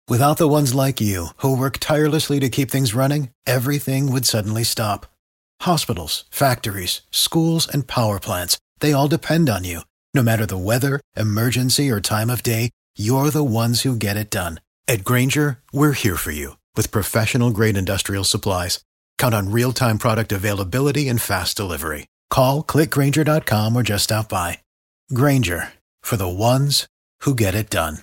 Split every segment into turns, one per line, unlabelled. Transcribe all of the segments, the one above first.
Without the ones like you, who work tirelessly to keep things running, everything would suddenly stop. Hospitals, factories, schools, and power plants, they all depend on you. No matter the weather, emergency, or time of day, you're the ones who get it done. At Grainger, we're here for you with professional-grade industrial supplies. Count on real-time product availability and fast delivery. Call, click Grainger.com, or just stop by. Grainger, for the ones who get it done.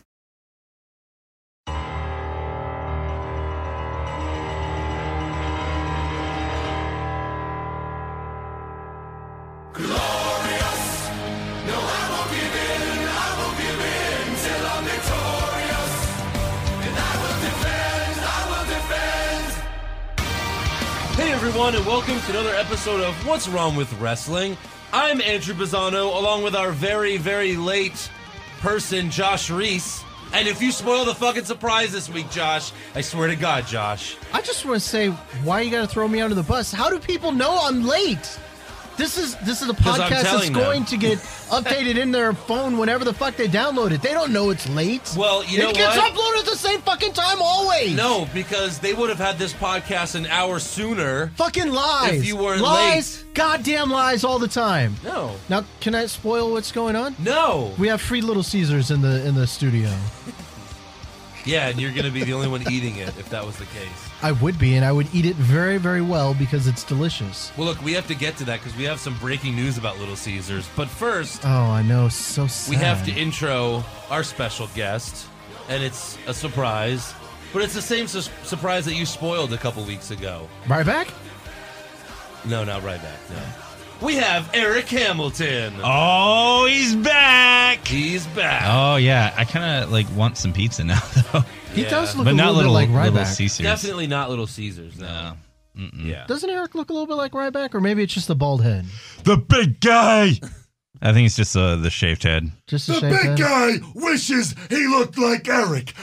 Hey everyone, and welcome to another episode of What's Wrong with Wrestling. I'm Andrew Bizzano, along with our very, very late person, Josh Reese. And if you spoil the fucking surprise this week, Josh, I swear to God, Josh.
I just want to say, why you got to throw me under the bus? How do people know I'm late? This is a podcast that's going to get updated in their phone whenever the fuck they download it. They don't know it's late.
Well, you know what?
It gets uploaded at the same fucking time always.
No, because they would have had this podcast an hour sooner.
Fucking lies.
If you weren't
lies,
late.
Goddamn lies all the time.
No.
Now, can I spoil what's going on?
No.
We have free Little Caesars in the studio.
Yeah, and you're going to be the only one eating it if that was the case.
I would be, and I would eat it very, very well because it's delicious.
Well, look, we have to get to that because we have some breaking news about Little Caesars. But first,
oh, I know, so sad.
We have to intro our special guest, and it's a surprise. But it's the same surprise that you spoiled a couple weeks ago.
Right back?
No, not right back, no. We have Eric Hamilton.
Oh, he's back.
He's back.
Oh, yeah. I kind of want some pizza now, though.
He does look
but
a
not
little bit like
Little
Ryback.
Caesars.
Definitely not Little Caesars, no. Yeah.
Doesn't Eric look a little bit like Ryback, or maybe it's just the bald head?
The big guy. I think it's just the shaved head.
Just a
The
shaved
big
head?
guy wishes he looked like Eric.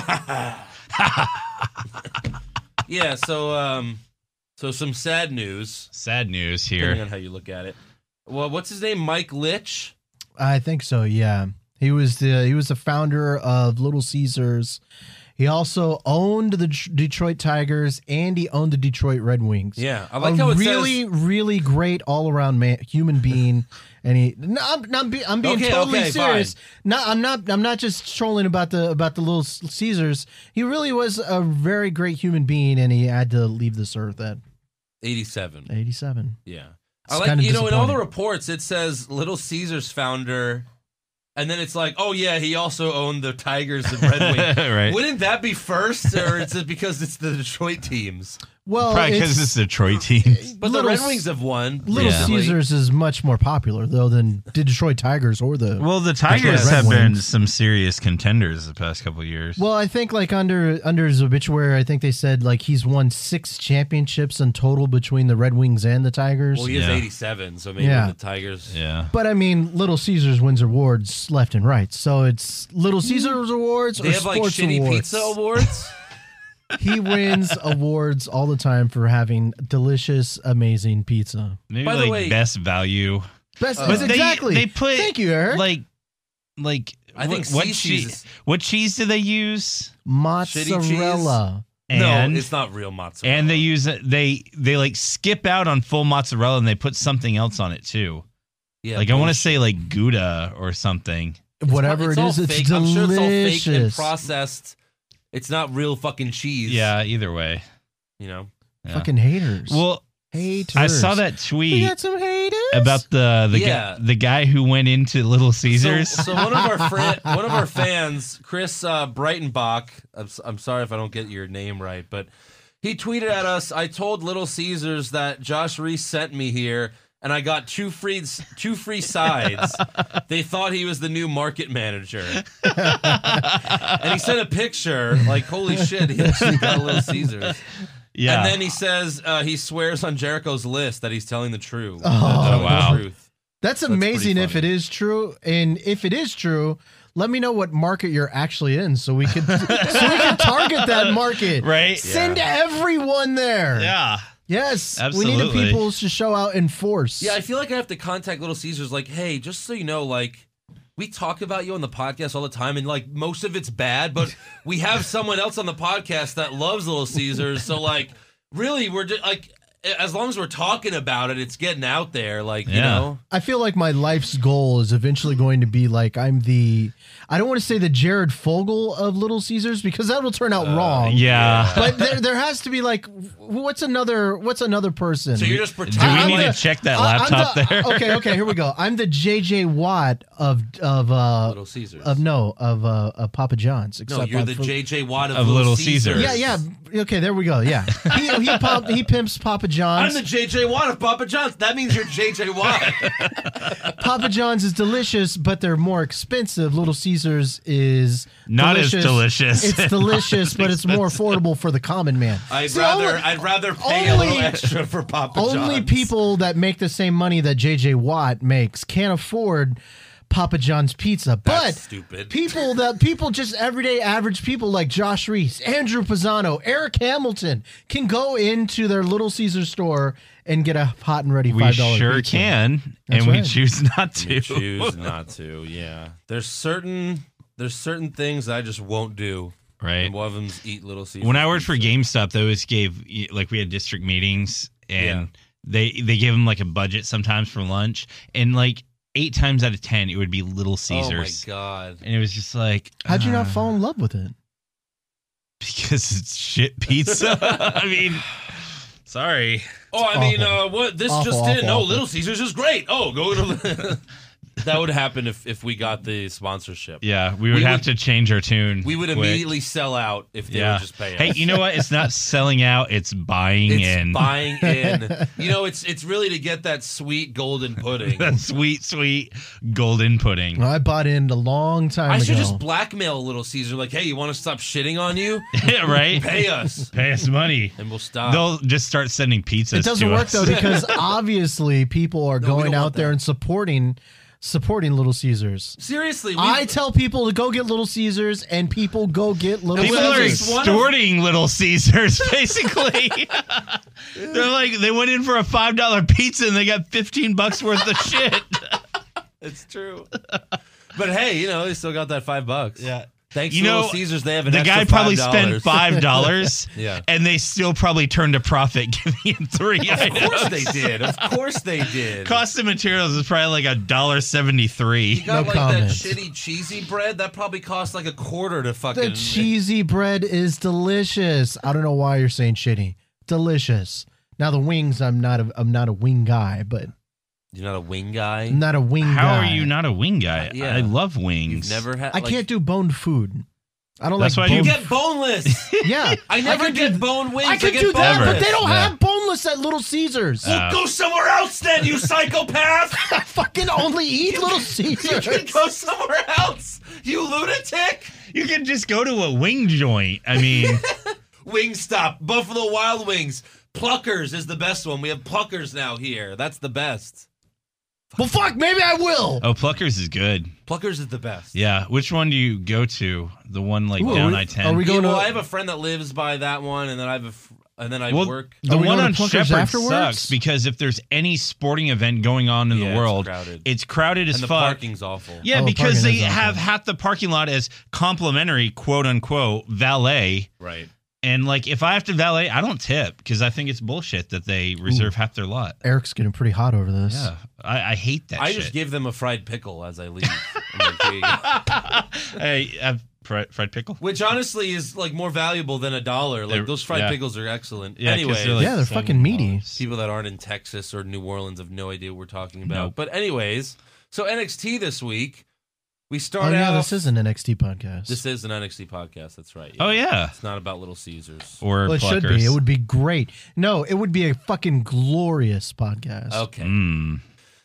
Yeah, so some sad news.
Sad news
Depending
here.
on how you look at it. Well, what's his name? Mike Litch?
I think so, yeah. He was the founder of Little Caesars. He also owned the Detroit Tigers, and he owned the Detroit Red Wings.
Yeah, I like how it
really,
says...
really great all-around human being. And I'm being totally serious.
Fine.
I'm not just trolling about the Little Caesars. He really was a very great human being, and he had to leave this earth at
87.
87.
Yeah.
It's
I like,
kinda
in all the
disappointing.
reports, it says Little Caesars founder, and then it's like, oh yeah, he also owned the Tigers and Red Wings.
Right.
Wouldn't that be first, or is it because it's the Detroit teams?
Well,
Probably because it's Detroit teams.
But the Red Wings have won.
Little
recently.
Caesars is much more popular, though, than the Detroit Tigers or the...
Well, the Tigers
Red
have been
Wings.
some serious contenders the past couple of years.
Well, I think under his obituary, I think they said he's won 6 championships in total between the Red Wings and the Tigers.
Well, he is
Yeah.
87, so maybe
Yeah.
the Tigers.
yeah.
But I mean, Little Caesars wins awards left and right, so it's Little Caesars awards
They
or
have
sports
shitty
awards.
pizza awards.
He wins awards all the time for having delicious, amazing pizza.
Maybe
By the way-
best value.
Best
But
exactly.
They put
Thank you, Eric.
I think
what
Cece's
cheese? What cheese do they use?
Mozzarella.
And
no, it's not real mozzarella.
And they use it. They skip out on full mozzarella and they put something else on it too.
yeah,
I want to
bullshit.
say Gouda or something.
Whatever it
all
is, it's
fake.
delicious.
I'm sure it's all fake and processed. It's not real fucking cheese.
Yeah, either way.
You know?
Yeah.
Fucking haters.
Well,
haters.
I saw that
We
tweet
got some haters.
about the guy who went into Little Caesars.
So one of our fans, Chris Breitenbach, I'm sorry if I don't get your name right, but he tweeted at us, I told Little Caesars that Josh Reese sent me here and I got two free sides. They thought he was the new market manager. And he sent a picture, like, holy shit, he actually got a Little Caesars.
Yeah.
And then he says he swears on Jericho's list that he's telling the truth.
Oh,
wow.
The truth.
That's
pretty
amazing if
funny.
it is true. And if it is true, let me know what market you're actually in so we could target that market.
Right?
Send everyone there.
Yeah.
Yes. We
Absolutely.
need the people to show out in force.
Yeah, I feel like I have to contact Little Caesars, like, hey, just so you know, like, we talk about you on the podcast all the time, and like most of it's bad, but we have someone else on the podcast that loves Little Caesars. So like, really, we're just like, as long as we're talking about it, it's getting out there. Like, you know,
I feel like my life's goal is eventually going to be like I don't want to say the Jared Fogle of Little Caesars because that will turn out wrong.
Yeah.
But there has to be like, what's another person?
So you're just
Do
pretending.
we need to check that laptop there?
Okay, here we go. I'm the JJ Watt of
Little Caesars.
of Papa John's.
No,
Except
you're the JJ Watt
of Little Caesars.
Yeah. Okay, there we go. Yeah, he pimps Papa John's.
I'm the JJ Watt of Papa John's. That means you're JJ Watt.
Papa John's is delicious, but they're more expensive. Little Caesars is
Not as delicious.
It's delicious, but it's more affordable for the common man.
I'd rather pay a little extra for Papa John's.
Only people that make the same money that JJ Watt makes can't afford Papa John's pizza. But
stupid.
People just everyday average people like Josh Reese, Andrew Pisano, Eric Hamilton can go into their Little Caesar store and get a hot and ready $5
We sure
pizza.
can,
That's
and we
right.
choose not to.
We choose not to. Yeah, there's certain things I just won't do.
Right.
And one of them's eat Little Caesars.
When I worked for GameStop, they always gave, like, we had district meetings, and they gave them like a budget sometimes for lunch, and like 8 times out of 10 it would be Little Caesars.
Oh my god!
And it was just like,
How'd you not fall in love with it?
because it's shit pizza. I mean, sorry.
Oh, I mean,
awful.
what this
Awful,
just did?
awful,
No,
awful.
Little Caesars is great. Oh, go to. That would happen if we got the sponsorship.
Yeah, we would have to change our tune.
We would
quick.
immediately sell out if they would just pay us.
Hey, you know what? It's not selling out; it's buying in.
It's buying in. You know, it's really to get that sweet golden pudding.
That sweet, sweet golden pudding.
Well, I bought in a long time
I
ago.
should just blackmail Little Caesar. Like, hey, you want to stop shitting on you?
Yeah, right?
Pay us,
Pay us money.
and we'll stop.
They'll just start sending pizzas.
It doesn't
to
work
us.
though because obviously people are
we
going
don't
out
want
there
that.
and supporting Little Caesars.
Seriously,
I tell people to go get Little Caesars, and people go get Little
People are
Caesars.
extorting Little Caesars, basically. They're like, they went in for a $5 pizza and they got $15 worth of shit.
it's true. But hey, you know, they still got that $5.
Yeah.
Thanks
You
to
know,
Little Caesars, they have an
The
extra
guy probably
$5.
spent $5,
Yeah.
and they still probably turned a profit giving him 3 items.
Of course they did. Of course they did.
Cost of materials is probably like
You
$1.73.
got
No
like
comment.
that shitty cheesy bread that probably cost like $0.25 to fucking.
The cheesy bread is delicious. I don't know why you're saying shitty. Delicious. Now the wings, I'm not a wing guy, but
You're not a wing guy.
I'm not a wing guy.
How are you not a wing guy?
Yeah.
I love wings.
You've never had.
I can't do boned food. I don't
That's
like
why
You
boned
get boneless.
Yeah.
I never
can
get
do-
bone wings.
I can
get
do that,
boneless.
but they don't
Yeah.
have boneless at Little Caesars.
Go somewhere else then, you psychopath.
I fucking only eat Little
You
Caesars.
can go somewhere else, you lunatic.
You can just go to a wing joint. I mean,
Wingstop, Buffalo Wild Wings, Pluckers is the best one. We have Pluckers now here. That's the best.
Well, fuck, maybe I will.
oh, Pluckers is good.
Pluckers is the best.
Yeah. Which one do you go to? The one like
Ooh,
down
are
I-10?
we
Yeah,
going
well,
to-
I have a friend that lives by that one, and then I
Well,
work.
The
Are we
one
going
on
to Pluckers
Shepherd
afterwards?
sucks because if there's any sporting event going on in
Yeah,
the
it's
world,
crowded.
it's crowded as
And the
fuck.
parking's awful.
Yeah,
Oh,
because
parking
they
is awful.
have half the parking lot as complimentary, quote unquote, valet.
Right.
And like, if I have to valet, I don't tip because I think it's bullshit that they reserve half their lot.
Eric's getting pretty hot over this.
Yeah, I hate that
I
shit.
just give them a fried pickle as I leave. I'm like, "Here you go."
Hey, have fried pickle.
Which honestly is like more valuable than $1. Like
They're-
those fried
yeah.
pickles are excellent.
Yeah, 'cause
anyway,
they're like
Yeah, they're fucking meaty.
$7.
people that aren't in Texas or New Orleans have no idea what we're talking about.
Nope.
But anyways, so NXT this week, we
Oh,
start
yeah,
out.
this is an NXT podcast.
This is an NXT podcast. That's right.
Oh yeah,
It's not about Little Caesars.
or
Well, it should
Pluckers.
be. It would be great. No, it would be a fucking glorious podcast.
Okay.
Mm.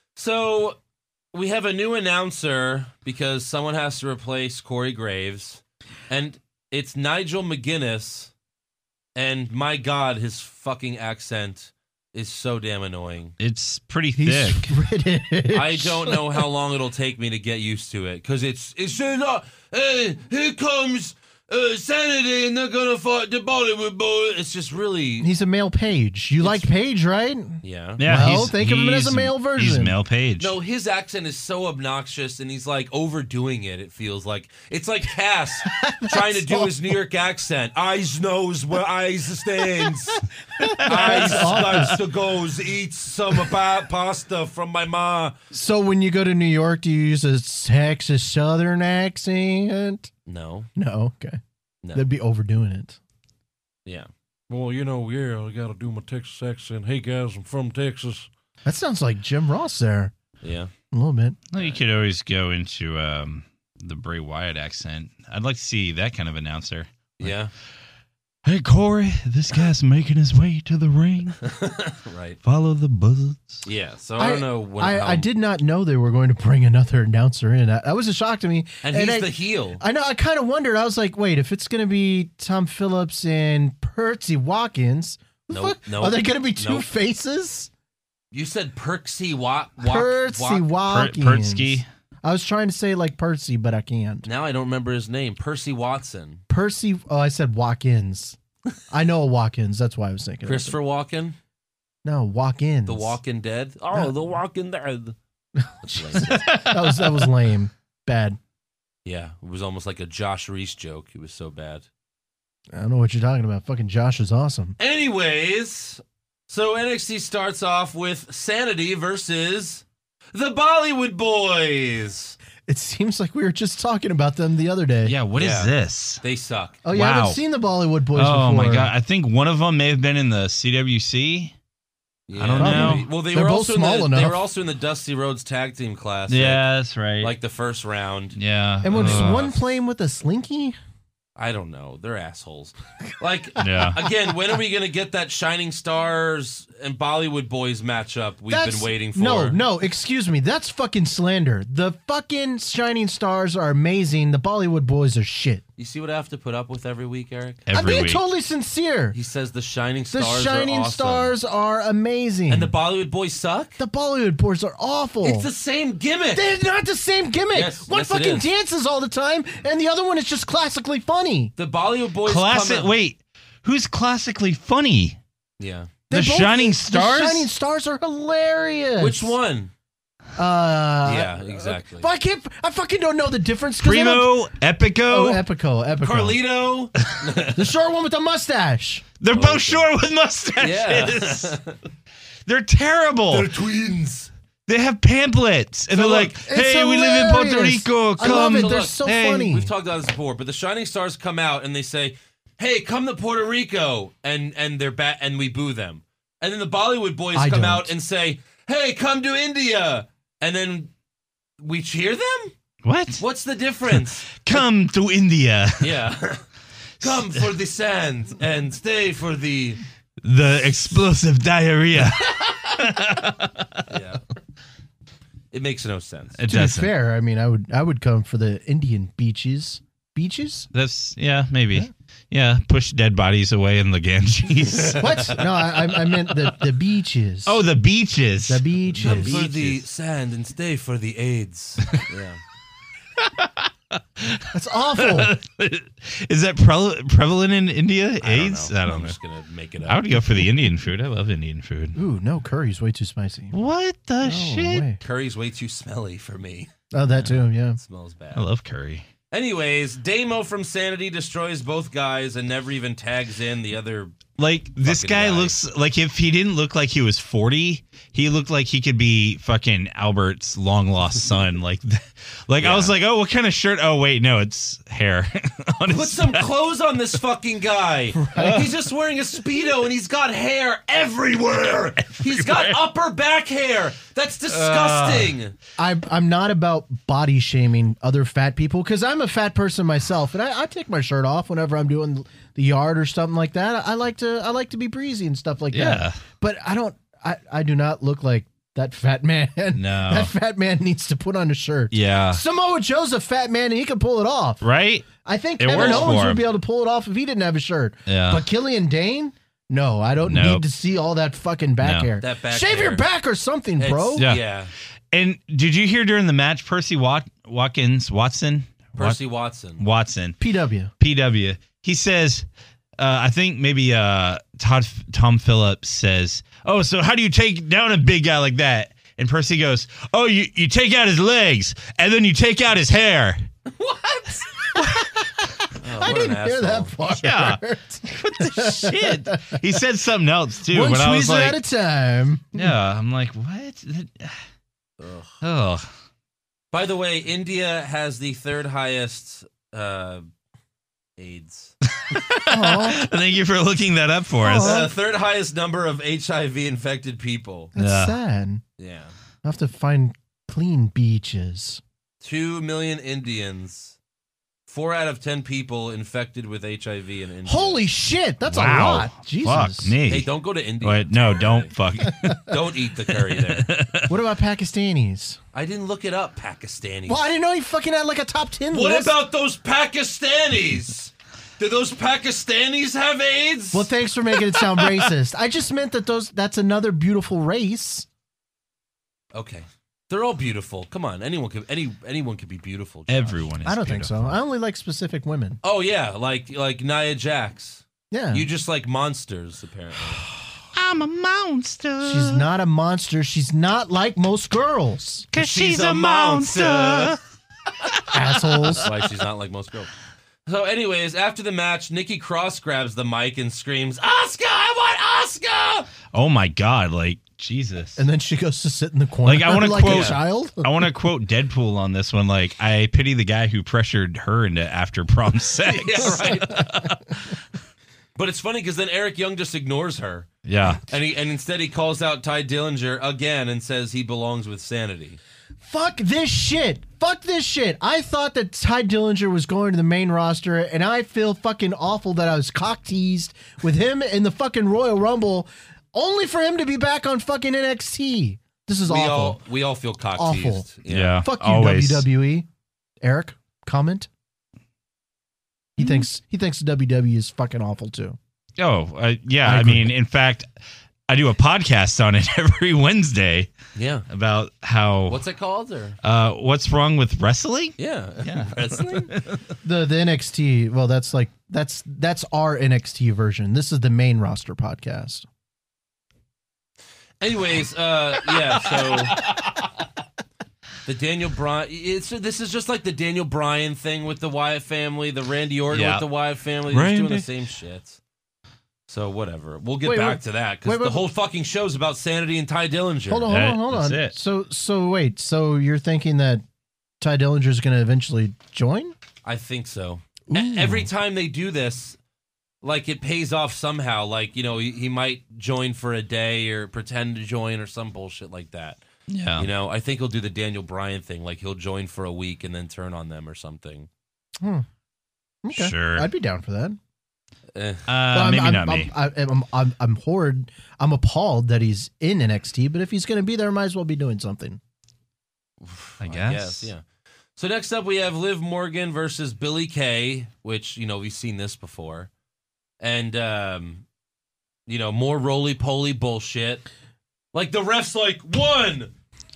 So we have a new announcer because someone has to replace Corey Graves, and it's Nigel McGuinness. And my God, his fucking accent is so damn annoying.
It's pretty
He's
thick.
British.
I don't know how long it'll take me to get used to it because it's here comes Sanity, and they're gonna fight the Bollywood boy. It's just really.
He's a male Page. You like Page, right?
Yeah.
Well, think of him as a male version.
He's male Page.
No, his accent is so obnoxious, and he's like overdoing it. It feels like it's like Cass trying to do his New York accent. Eyes knows where eyes stands. Eyes likes to goes eats some pasta from my ma.
So when you go to New York, do you use a Texas Southern accent?
No.
No, okay.
No.
They'd be overdoing it.
Yeah.
Well, I got to do my Texas accent. Hey, guys, I'm from Texas.
That sounds like Jim Ross there.
Yeah.
A little bit.
Well, you could always go into the Bray Wyatt accent. I'd like to see that kind of announcer.
Yeah.
Hey, Corey, this guy's making his way to the ring.
Right.
Follow the buzzards.
Yeah. So I don't know.
I did not know they were going to bring another announcer in. That was a shock to me.
And he's the heel.
I know. I kind of wondered. I was like, wait, if it's going to be Tom Phillips and Percy Watkins,
Nope.
are there going to be two faces?
You said Percy Watkins.
Pertsky.
I was trying to say like Percy, but I can't.
Now I don't remember his name. Percy Watson.
Percy. Oh, I said Watkins. I know a Watkins. That's why I was thinking.
Christopher Walken.
No, Walk-ins.
The Walking Dead. Oh, the Walking Dead.
that was lame. Bad.
Yeah, it was almost like a Josh Reese joke. It was so bad.
I don't know what you're talking about. Fucking Josh is awesome.
Anyways, so NXT starts off with Sanity versus the Bollywood Boys.
It seems like we were just talking about them the other day.
Yeah, what is this?
They suck.
Oh, yeah, I
Wow.
haven't seen the Bollywood Boys before.
Oh, my God. I think one of them may have been in the CWC.
Yeah,
I don't know.
maybe. Well,
They're both small
They
enough.
were also in the Dusty Rhodes Tag Team Classic.
Yeah, that's right.
Like the first round.
yeah.
And was one playing with a slinky?
I don't know. They're assholes. Like,
Yeah.
again, when are we going to get that Shining Stars and Bollywood Boys matchup we've been waiting for?
No, excuse me. That's fucking slander. The fucking Shining Stars are amazing. The Bollywood Boys are shit.
You see what I have to put up with every week, Eric?
I'm
Every
being
week.
totally sincere.
He says the Shining
The
Stars
Shining
are awesome.
Stars are amazing.
And the Bollywood Boys suck?
The Bollywood Boys are awful.
It's the same gimmick.
They're not the same gimmick. One
Yes, it
fucking
is.
dances all the time, and the other one is just classically funny.
The Bollywood Boys
Classic.
come out.
Wait, who's classically funny?
Yeah.
They're
The
both-
Shining Stars?
The Shining Stars are hilarious.
Which one?
Yeah,
exactly.
But I fucking don't know the difference. 'Cause they don't-
Primo, Epico.
Oh, Epico.
Carlito.
The short one with the mustache.
They're both short with mustaches.
Yeah.
They're terrible.
They're twins.
They have pamphlets, and
So
they're
look,
like,
it's
"Hey, we live in Puerto
hilarious.
Rico.
I love
Come."
it. They're
Look,
so
hey,
funny.
We've talked about this before, but the Shining Stars come out and they say, "Hey, come to Puerto Rico," and they're and we boo them. And then the Bollywood Boys
I
come
don't.
out and say, "Hey, come to India," and then we cheer them.
What?
What's the difference?
Come to India.
Yeah, come for the sand and stay for the.
The explosive diarrhea.
Yeah, it makes no sense.
It
To be
doesn't.
fair, I mean, I would come for the Indian beaches. Beaches?
That's maybe. Yeah, push dead bodies away in the Ganges.
What? No, I meant the beaches.
Oh, the beaches.
the
Come
beaches.
for the sand and stay for the AIDS. Yeah.
That's awful.
Is that prevalent in India? AIDS? I don't
I'm
know.
just gonna make it up.
I would go for the Indian food. I love Indian food.
Ooh, no, curry's way too spicy.
What the
No
shit?
way.
Curry's way too smelly for me.
Oh, that too, yeah.
It smells bad.
I love curry.
Anyways, Damo from Sanity destroys both guys and never even tags in the other.
Like, this
Fucking
guy
guy.
looks like, if he didn't look like he was 40, he looked like he could be fucking Albert's long lost son. Like,
Yeah.
I was like, oh, what kind of shirt? Oh, wait, no, it's hair. on his
Put some
back.
clothes on this fucking guy. He's just wearing a Speedo and he's got hair everywhere. He's got upper back hair. That's disgusting.
I'm not about body shaming other fat people because I'm a fat person myself, and I take my shirt off whenever I'm doing the yard or something like that. I like to be breezy and stuff like
Yeah.
that. But I do not look like that fat man.
No.
That fat man needs to put on a shirt.
Yeah.
Samoa Joe's a fat man and he can pull it off.
Right?
I think
It
Kevin
works
Owens
for
would
him.
be able to pull it off if he didn't have a shirt.
Yeah.
But Killian Dane? No, I don't
Nope.
need to see all that fucking back
No.
hair.
That back
Shave your
hair.
back or something,
It's-
bro.
Yeah.
Yeah.
And did you hear during the match, Percy Watson,
Percy Watson.
PW. He says, I think maybe Tom Phillips says, "Oh, so how do you take down a big guy like that?" And Percy goes, "Oh, you take out his legs, and then you take out his hair."
What?
I didn't hear that part.
Yeah. What the shit? He said something else, too.
One
I was
tweezer at a time.
Yeah, I'm like, what? Oh.
By the way, India has the third highest AIDS.
Thank you for looking that up for us.
Third highest number of HIV-infected people.
That's sad.
Yeah.
I have to find clean beaches.
2 million Indians. 4 out of 10 people infected with HIV in India.
Holy shit, that's a
Wow.
lot. Jesus.
Fuck me.
Hey, don't go to India.
Wait, no, don't fuck.
Don't eat the curry there.
What about Pakistanis?
I didn't look it up, Pakistanis.
Well, I didn't know he fucking had like a top 10
What
list.
about those Pakistanis? Do those Pakistanis have AIDS?
Well, thanks for making it sound racist. I just meant that that's another beautiful race.
Okay. They're all beautiful. Come on, anyone could be beautiful. Josh.
Everyone is
I don't think
beautiful.
so. I only like specific women.
Oh yeah, like Nia Jax.
Yeah.
You just like monsters, apparently.
I'm a monster.
She's not a monster. She's not like most girls.
Because she's a monster.
Assholes.
That's why she's not like most girls. So, anyways, after the match, Nikki Cross grabs the mic and screams, "Oscar! I want Oscar!"
Oh my God, like, Jesus.
And then she goes to sit in the corner
Like, I wanna
like
quote-
a child.
I want to quote Deadpool on this one. Like, I pity the guy who pressured her into after prom sex.
Yeah, right. But it's funny because then Eric Young just ignores her,
Yeah.
and instead he calls out Ty Dillinger again and says he belongs with Sanity.
Fuck this shit. Fuck this shit. I thought that Ty Dillinger was going to the main roster, and I feel fucking awful that I was cock teased with him in the fucking Royal Rumble, only for him to be back on fucking NXT. This is awful.
We all feel cock
Awful.
teased.
Yeah.
Fuck you,
always.
WWE. Eric, comment. He thinks WWE is fucking awful too.
Oh, yeah.
I
I
agree.
mean, in fact, I do a podcast on it every Wednesday
Yeah.
about how
What's it called? Or
what's wrong with wrestling.
yeah. Wrestling?
The NXT. Well, that's our NXT version. This is the main roster podcast.
Anyways, yeah, so the Daniel Bryan, this is just like the Daniel Bryan thing with the Wyatt family, the Randy Orton
Yeah.
with the Wyatt family, they're just doing
Randy.
the same shit. So whatever. We'll get
Wait,
back
wait.
to that
Wait,
because
wait,
the whole fucking show's about Sanity and Ty Dillinger.
Hold on.
That's it.
So wait. So you're thinking that Ty Dillinger is going to eventually join?
I think so.
Ooh.
Every time they do this, like it pays off somehow. Like, you know, he might join for a day or pretend to join or some bullshit like that.
Yeah.
You know, I think he'll do the Daniel Bryan thing. Like he'll join for a week and then turn on them or something.
Okay.
Sure.
I'd be down for that.
Maybe not me.
I'm horrid. I'm appalled that he's in NXT, but if he's going to be there, might as well be doing something.
I guess.
Yeah. So next up, we have Liv Morgan versus Billie Kay, which, you know, we've seen this before. And, you know, more roly-poly bullshit. Like, the ref's like, one.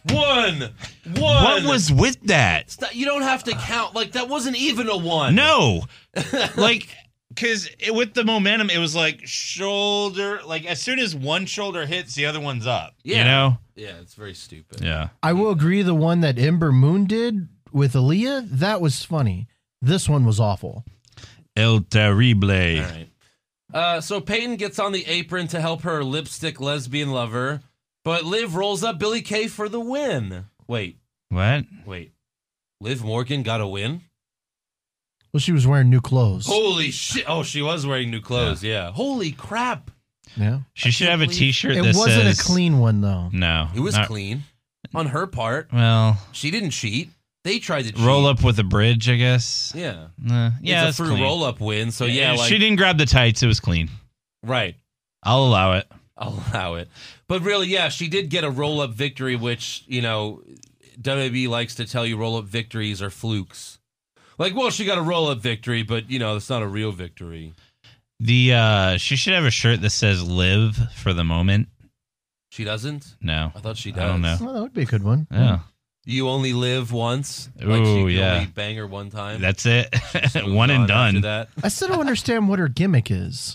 What was with that?
You don't have to count. Like, that wasn't even a one.
No. Like, because with the momentum, it was like shoulder. Like, as soon as one shoulder hits, the other one's up.
Yeah.
You know?
Yeah, it's very stupid.
Yeah.
I will agree. The one that Ember Moon did with Aaliyah, that was funny. This one was awful.
El Terrible.
All right. So Peyton gets on the apron to help her lipstick lesbian lover, but Liv rolls up Billie Kay for the win. Wait.
What?
Liv Morgan got a win?
Well, she was wearing new clothes.
Holy shit. Oh, she was wearing new clothes, yeah. Holy crap.
Yeah.
She should have a T-shirt
It
that
wasn't
says...
a clean one, though.
No.
It was
not-
clean on her part.
Well,
She didn't cheat. They tried to cheat.
roll up with a bridge, I guess.
Yeah.
Yeah,
it's
that's
a free
clean.
roll-up win, so yeah, like...
she didn't grab the tights. It was clean.
Right.
I'll allow it.
I'll allow it. But really, yeah, she did get a roll-up victory, which, you know, WWE likes to tell you roll-up victories are flukes. Like, well, she got a roll-up victory, but, you know, it's not a real victory.
She should have a shirt that says "Live for the moment."
She doesn't?
No,
I thought she does.
I don't know.
Well, that would be a good one.
Yeah,
You only live once.
Ooh,
like she can
yeah.
only bang her one time.
That's it.
Moves
One
on
and
after
done.
that.
I still don't understand what her gimmick is.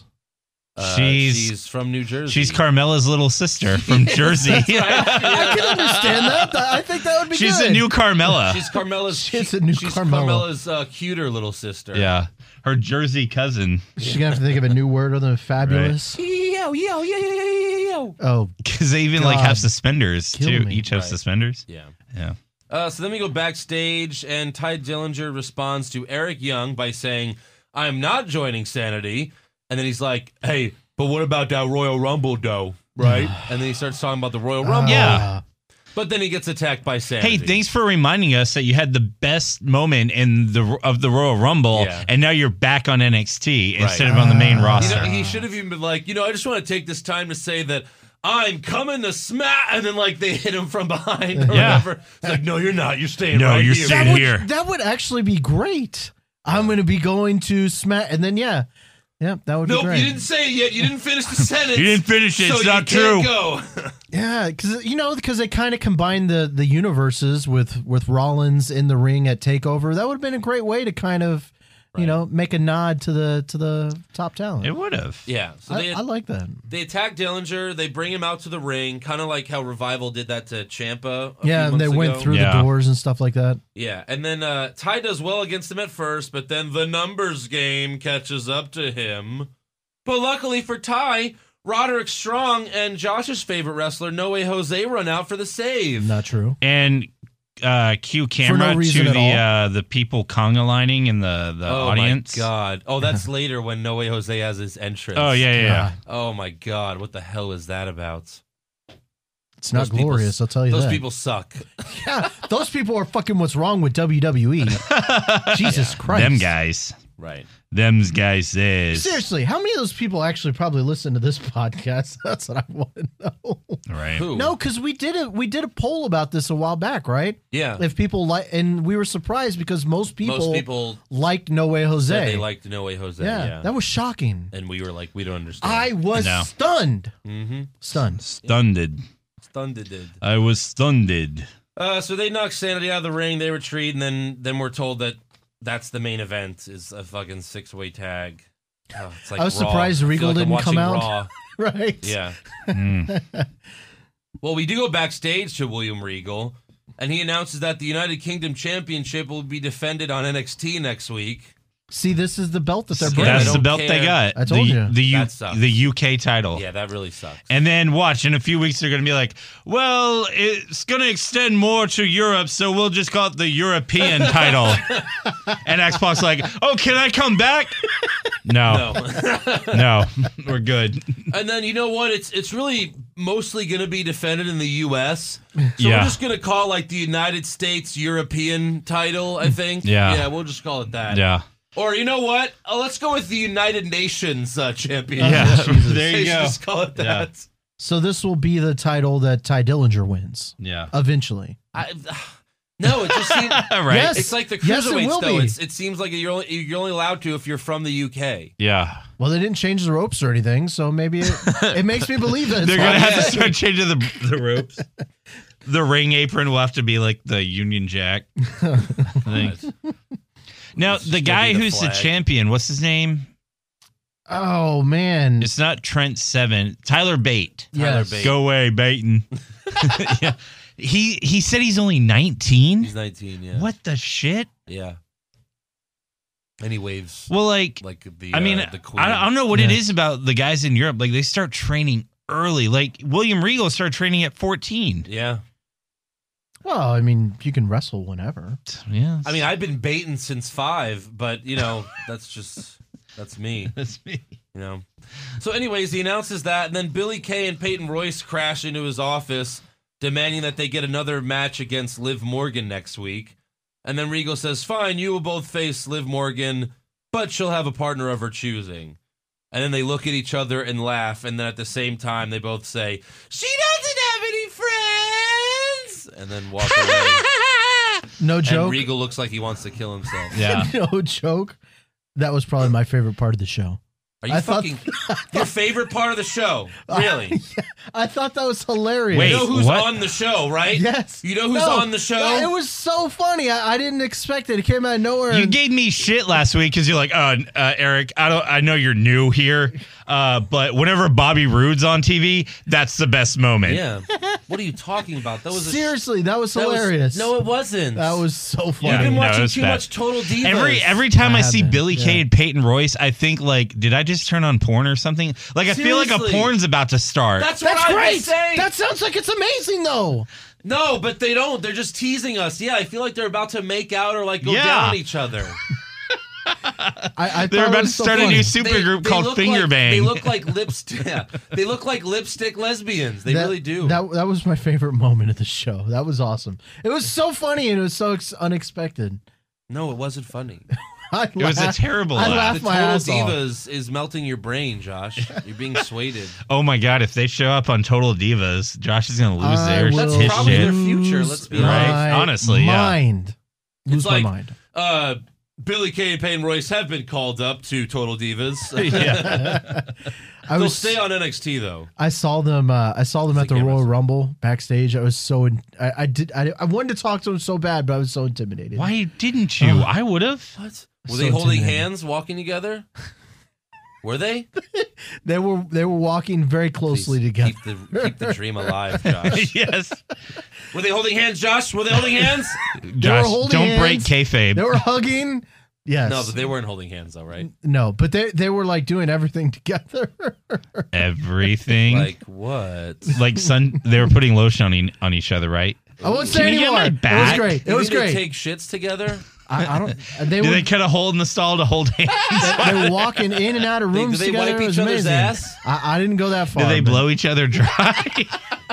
She's from New Jersey.
She's Carmella's little sister from Jersey.
I can understand that. I think that would be
She's
good.
a new Carmella.
She's Carmella's.
She's a new Carmella.
Carmella's cuter little sister.
Yeah. Her Jersey cousin.
She's going to have to think of a new word other than fabulous.
Yo.
Oh,
Because they even
God.
have suspenders
Kill
too.
me.
Each have
Right.
suspenders.
Yeah.
Yeah.
So then we go backstage, and Ty Dillinger responds to Eric Young by saying, "I'm not joining Sanity," and then he's like, "Hey, but what about that Royal Rumble dough, right?" And then he starts talking about the Royal Rumble.
Yeah.
But then he gets attacked by Sanity.
Hey, thanks for reminding us that you had the best moment in the Royal Rumble,
Yeah.
and now you're back on NXT
Right.
instead of on the main roster.
He should have even been like, I just want to take this time to say that I'm coming to smack, and then like they hit him from behind or
Yeah.
whatever. It's like, no, you're not. You're staying
No,
right
you're
here.
staying here.
that would actually be great. I'm going to be going to smack, and then that would be
Nope,
great.
you didn't say it yet. You didn't finish the sentence.
You didn't finish it.
So
It's
you
not
can't
true.
Go.
Yeah, because they kind of combined the universes with Rollins in the ring at Takeover. That would have been a great way to kind of make a nod to the top talent.
It would have.
Yeah. So
I like that.
they attack Dillinger. They bring him out to the ring, kind of like how Revival did that to Ciampa.
Yeah, and they went through
Yeah.
the doors and stuff like that.
Yeah, and then Ty does well against him at first, but then the numbers game catches up to him. But luckily for Ty, Roderick Strong and Josh's favorite wrestler, No Way Jose, run out for the save.
Not true.
And cue camera
reason
to
at
the people conga lining in the
Oh
audience.
my god! Oh, that's later when No Way Jose has his entrance.
Oh yeah.
Oh my god! What the hell is that about?
It's not
Those people-
glorious, I'll tell you
Those
that.
people suck.
Yeah, those people are fucking what's wrong with WWE. Jesus Christ.
Them guys.
Right.
Them's guys says.
Seriously, how many of those people actually probably listen to this podcast? That's what I want to know.
Right.
Who?
No, because we did a poll about this a while back, right?
Yeah.
If people like, and we were surprised because most people liked No Way Jose.
said they liked No Way Jose. Yeah.
That was shocking.
And we were like, we don't understand.
I was
No.
stunned.
Mm-hmm.
Stunned.
Stunned.
Stunned.
I was stunned.
So they knock Sanity out of the ring. They retreat, and then we're told that that's the main event is a fucking 6-way tag. Oh, it's like
I was
Raw.
surprised
I feel
Regal
like I'm
didn't come
watching
out.
Raw.
Right.
Yeah.
Mm.
Well, we do go backstage to William Regal, and he announces that the United Kingdom Championship will be defended on NXT next week.
See, this is the belt that they're
Yeah,
bringing.
I
That's the
don't
belt
care.
they got.
I told you.
That sucks.
The UK title.
Yeah, that really sucks.
And then watch, in a few weeks they're going to be like, well, it's going to extend more to Europe, so we'll just call it the European title. And Xbox like, oh, can I come back? No, no, we're good.
And then you know what? It's really mostly going to be defended in the U.S. So
Yeah.
we're just going to call it like the United States European title, I think.
Yeah.
Yeah, we'll just call it that.
Yeah.
Or you know what? Let's go with the United Nations championship.
Yeah. There
They
you
should
go.
just call it that.
So this will be the title that Ty Dillinger wins
Yeah.
eventually.
No, it just seems
Right.
Yes.
It's like the
Yes, it
cruiserweights,
will
though.
be.
It seems like you're only allowed to if you're from the UK.
Yeah.
Well, they didn't change the ropes or anything, so maybe it makes me believe that it's
They're going to
fine.
have to start changing the ropes. The ring apron will have to be like the Union Jack. I think. Now,
It's
the
just
guy
gonna be the
who's the
flag.
champion, what's his name?
Oh man.
It's not Trent Seven. Tyler Bate.
Yes.
Bate.
Go away, Baton. Yeah. He said he's only 19.
He's 19, yeah.
What the shit?
Yeah. And he waves
Well, like
the
I mean,
the queen.
I don't know what it
Yeah.
is about the guys in Europe. Like they start training early. Like William Regal started training at 14.
Yeah.
Well, I mean, you can wrestle whenever.
Yeah.
I mean, I've been baiting since 5, but that's me.
that's me.
You know. So, anyways, he announces that, and then Billy Kay and Peyton Royce crash into his office, demanding that they get another match against Liv Morgan next week. And then Regal says, "Fine, you will both face Liv Morgan, but she'll have a partner of her choosing." And then they look at each other and laugh, and then at the same time, they both say, "She doesn't have any friends," and then walk away.
No
And
joke.
Regal looks like he wants to kill himself.
Yeah.
No joke. That was probably my favorite part of the show.
Are you fucking your favorite part of the show? Really?
I thought that was hilarious.
Wait,
you know who's
what?
on the show, right?
Yes.
You know who's on the show?
It was so funny. I didn't expect it. It came out of nowhere.
You gave me shit last week because you're like, Eric, I know you're new here, but whenever Bobby Roode's on TV, that's the best moment.
Yeah. What are you talking about? That was
Seriously, that was hilarious.
No, it wasn't.
That was so funny.
You've been
No,
watching
it's
too
bad.
much Total Divas.
Every time I see
haven't,
Billy Kay and Peyton Royce, I think like, did I just turn on porn or something? Like I feel like a
Seriously.
porn's about to start.
That's what
That's
I
great.
was saying.
That sounds like it's amazing, though.
No, but they don't. They're just teasing us. Yeah, I feel like they're about to make out or like go
Yeah.
down on each other.
I
They're
thought it
about to
was so
start a
funny.
new supergroup called
look
Finger
like,
Bang.
They look like lipstick. Yeah, they look like lipstick lesbians. They really do.
That was my favorite moment of the show. That was awesome. It was so funny and it was so unexpected.
No, it wasn't funny.
It was a terrible
I
laugh.
laughed
The
my
Total
ass off.
Divas is melting your brain, Josh. You're being swayed.
Oh my god, if they show up on Total Divas, Josh is gonna lose
I
their
will
That's
his
probably
shit.
their future, let's be
Right.
my
Honestly, yeah.
mind. Lose
It's like,
my mind.
Billy Kay and Peyton Royce have been called up to Total Divas.
Yeah.
They'll stay on NXT though.
I saw them. I saw them at the
cameras.
Royal Rumble backstage. I was so. I wanted to talk to them so bad, but I was so intimidated.
Why didn't you? I would have.
What? Were
So
they holding
intimidating.
hands, walking together? Were they?
They were walking very closely
Please
together.
Keep the dream alive, Josh.
Yes.
Were they holding hands, Josh? Were they holding hands?
Josh,
holding
don't break
hands.
kayfabe.
They were hugging. Yes.
No, but they weren't holding hands, though, right?
No, but they were like doing everything together.
Everything.
Like what?
Like they were putting lotion on each other, right?
I won't
Can
say
you get
anymore.
my
It was
back?
great. It
You
was
think they
great.
Take shits together.
I don't. They
Did
were
they cut a hole in the stall to hold hands?
they were walking in and out of rooms
do they
together.
wipe
It was
each other's
amazing.
ass?
I didn't go that far.
Did they
but
blow each other dry?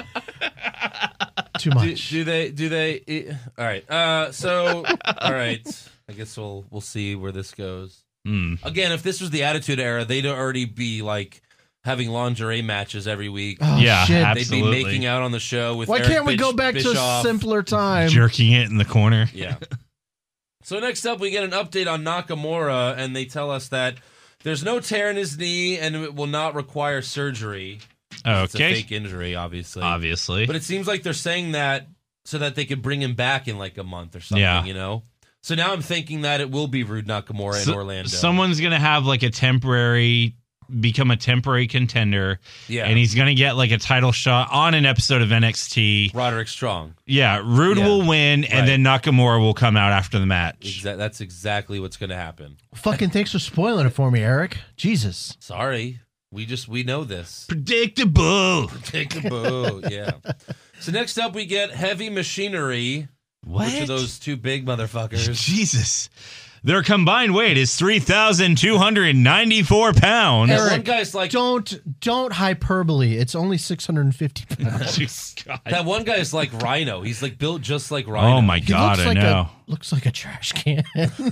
too much?
Do they? All right. So all right. I guess we'll see where this goes. Again, if this was the Attitude Era, they'd already be like having lingerie matches every week.
Oh,
Yeah,
shit.
absolutely.
They'd be making out on the show with.
Why
Eric
can't we go back to a
Bischoff.
simpler time?
Jerking it in the corner.
Yeah. So next up, we get an update on Nakamura, and they tell us that there's no tear in his knee, and it will not require surgery. It's a
Okay.
fake injury, obviously.
Obviously.
But it seems like they're saying that so that they could bring him back in like a month or something,
Yeah.
you know? So now I'm thinking that it will be Rude Nakamura in Orlando.
Someone's gonna have like become a temporary contender.
Yeah.
And he's gonna get like a title shot on an episode of NXT.
Roderick Strong.
Yeah, Rude
Yeah.
will win, and
Right.
then Nakamura will come out after the match.
That's exactly what's going to happen.
Fucking thanks for spoiling it for me, Eric. Jesus.
Sorry. We know this.
Predictable.
Boo. Yeah. So next up, we get Heavy Machinery.
What?
Which are those two big motherfuckers?
Jesus. Their combined weight is 3,294 pounds.
That
Eric,
one guy's like
Don't hyperbole. It's only 650 pounds.
God.
that one guy's like Rhino. He's like built just like Rhino.
Oh my
He
God,
looks
I
like
know.
looks like a trash can.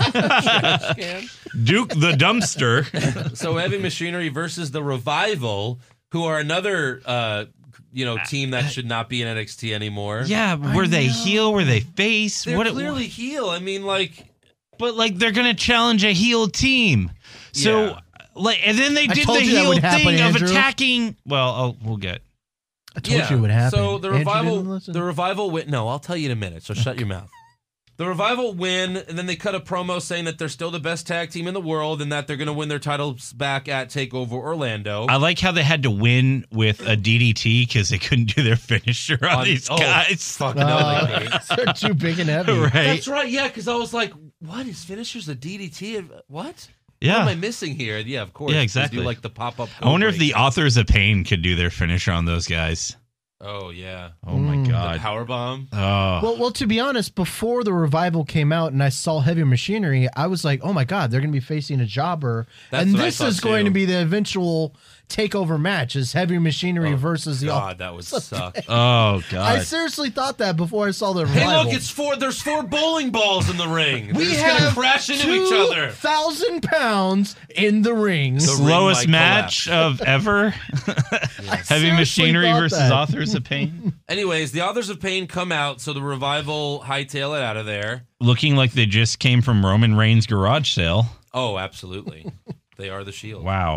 Duke the dumpster.
So Heavy Machinery versus the Revival, who are another team that should not be in NXT anymore.
Yeah, were they heel? Were they face?
They're
What?
clearly heel. I mean, like,
But like they're gonna challenge a heel team. So
Yeah.
like, and then they did the
told you that
heel
would happen,
thing of
Andrew.
attacking. Well, we'll get.
I told you it would happen.
So the
Andrew
Revival,
didn't listen?
the Revival win. No, I'll tell you in a minute. So shut your mouth. The Revival win, and then they cut a promo saying that they're still the best tag team in the world and that they're going to win their titles back at TakeOver Orlando.
I like how they had to win with a DDT because they couldn't do their finisher on these guys.
Fuck no, they can't.
They're too big and heavy.
Right?
That's right. Yeah, because I was like, "What is finishers a DDT? What?
Yeah.
What am I missing here?" Yeah, of course.
Yeah,
They
exactly.
do like the pop up.
I wonder if the authors of Pain could do their finisher on those guys.
Oh yeah,
Oh my
the
God.
power bomb.
Oh.
Well, to be honest, before the Revival came out and I saw Heavy Machinery, I was like, "Oh my God, they're going to be facing a jobber,"
That's
and
what I
this
thought,
is going
too.
to be the eventual takeover match: is Heavy Machinery versus the.
God, that would suck.
Oh
I
God.
seriously thought that before I saw the
Hey,
Revival.
look, there's four bowling balls in the ring. They're
we
just gonna
have
crash into each other.
2,000 pounds in the ring.
The
Slowest
ring might
match of ever. Heavy
seriously
Machinery
thought
versus
that.
Authors of Pain.
Anyways, the Authors of Pain come out, so the Revival hightail it out of there.
Looking like they just came from Roman Reigns' garage sale.
Oh, absolutely. They are the Shield.
Wow.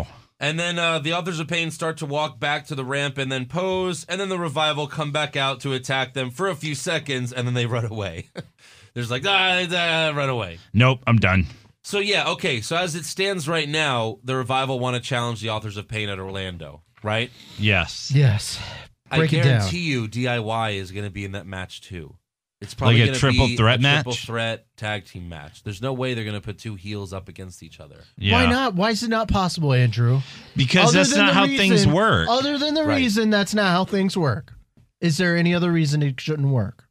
And then the Authors of Pain start to walk back to the ramp and then pose, and then the Revival come back out to attack them for a few seconds, and then they run away. There's like, run away.
Nope, I'm done.
So, yeah, okay, so as it stands right now, the Revival want to challenge the Authors of Pain at Orlando, right?
Yes.
Yes.
I guarantee you DIY is going to be in that match, too. It's probably
like a triple threat match?
Triple threat tag team match. There's no way they're going to put two heels up against each other.
Yeah.
Why not? Why is it not possible, Andrew?
Because that's not how things work.
Other than the reason that's not how things work. Is there any other reason it shouldn't work?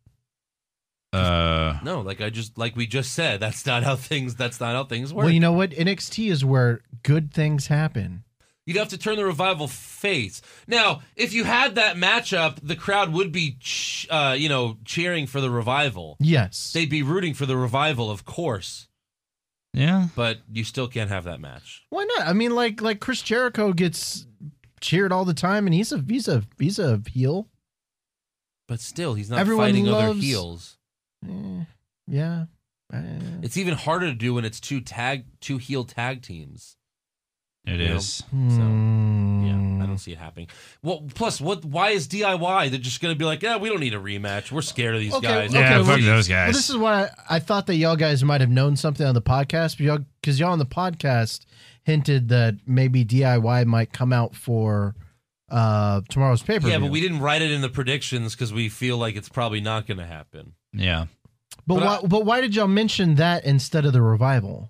No, like we just said, that's not how things work.
Well, you know what? NXT is where good things happen.
You'd have to turn the Revival face. Now, if you had that matchup, the crowd would be, cheering for the Revival.
Yes.
They'd be rooting for the Revival, of course.
Yeah.
But you still can't have that match.
Why not? I mean, like Chris Jericho gets cheered all the time, and he's a heel.
But still, he's not
Everyone
fighting other
loves-
heels.
Yeah.
It's even harder to do when it's two heel tag teams.
It is.
So, yeah, I don't see it happening. Well, plus, why is DIY? They're just going to be like, we don't need a rematch. We're scared of these guys.
Yeah,
well,
fuck those guys.
Well, this is why I thought that y'all guys might have known something on the podcast, because y'all on the podcast hinted that maybe DIY might come out for tomorrow's pay-per-view.
Yeah, but we didn't write it in the predictions because we feel like it's probably not going to happen.
Yeah.
But why did y'all mention that instead of the Revival?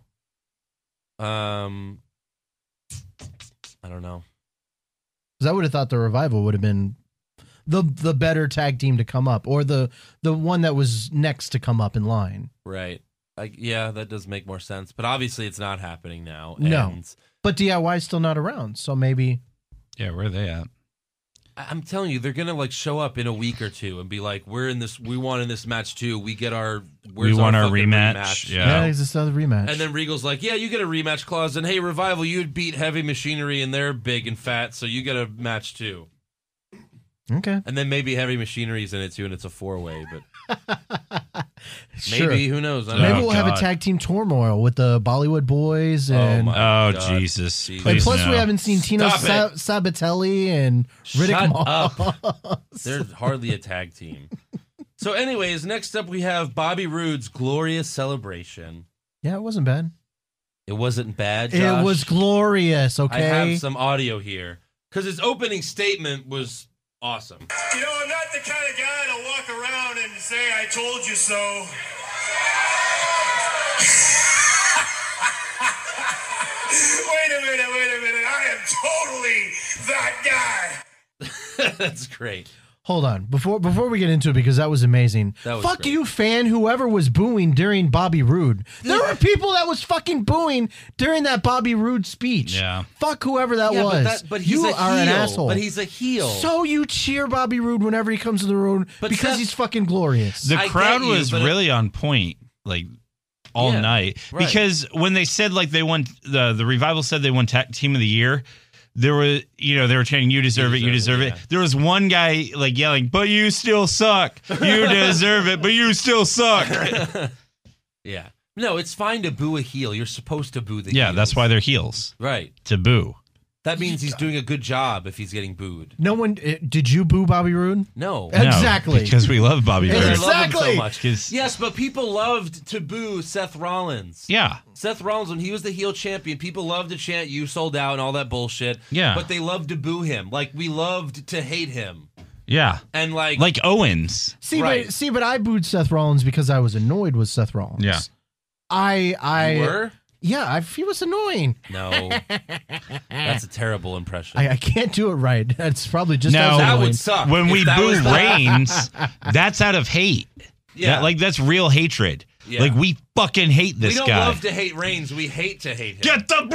I don't know.
Because I would have thought the Revival would have been the better tag team to come up, or the one that was next to come up in line.
Right. Yeah, that does make more sense. But obviously it's not happening now.
No. But DIY is still not around, so maybe.
Yeah, where are they at?
I'm telling you, they're gonna show up in a week or two and be like, we want in this match too. We want our
rematch.
Yeah, it's just another rematch.
And then Regal's like, yeah, you get a rematch clause, and hey, Revival, you'd beat Heavy Machinery and they're big and fat, so you get a match too.
Okay.
And then maybe Heavy Machinery's in it too, and it's a 4-way, but
sure.
Maybe, who knows? I don't
Maybe
know.
we'll have a tag team turmoil with the Bollywood Boys and
Jesus.
and
Please
plus
no.
we haven't seen Tino
Stop it.
Sabatelli and Riddick
Shut
Moss.
up. They're hardly a tag team. So anyways, next up we have Bobby Roode's Glorious Celebration.
Yeah, it wasn't bad.
It wasn't bad, Josh.
It was glorious,
I
okay?
have some audio here. Because his opening statement was awesome.
You know, I'm not the kind of guy to walk around and say, I told you so. Wait a minute. I am totally that guy.
That's great.
Hold on. Before we get into it, because that was amazing.
That was
Fuck
great.
you, fan, whoever was booing during Bobby Roode. There were people that was fucking booing during that Bobby Roode speech.
Yeah.
Fuck whoever that was.
But he's
you
a
are
heel.
an asshole.
But he's a heel.
So you cheer Bobby Roode whenever he comes to the room
But
because
Seth-
he's fucking glorious.
The
I
crowd
get you,
was
but
really on point, like all
Yeah,
night.
right.
Because when they said like they won, the Revival said they won Team of the Year. There were, they were chanting, "You deserve it, you deserve it."
yeah.
There was one guy like yelling, "But you still suck. You deserve it, but you still suck."
Yeah. No, it's fine to boo a heel. You're supposed to boo the
Yeah,
heels.
that's why they're heels,
Right.
to boo.
That means he's doing a good job if he's getting booed.
No one did you boo Bobby Roode?
No.
No. Exactly.
Because we love Bobby
Because I
Roode.
love him so
Exactly.
much.
'Cause-
Yes, but people loved to boo Seth Rollins.
Yeah.
Seth Rollins, when he was the heel champion, people loved to chant, "You sold out," and all that bullshit.
Yeah.
But they loved to boo him. Like, we loved to hate him.
Yeah.
And, like
Owens.
See,
Right.
but I booed Seth Rollins because I was annoyed with Seth Rollins.
Yeah.
I
you were?
Yeah, he was annoying.
No. That's a terrible impression.
I can't do it right. It's probably just
No.
as
that
annoying.
would suck.
When
if
we
that
boo
was the-
Reigns, that's out of hate.
Yeah.
That's real hatred.
Yeah.
Like, we fucking hate this
we don't
guy.
love to hate Reigns. We hate to hate him.
Get the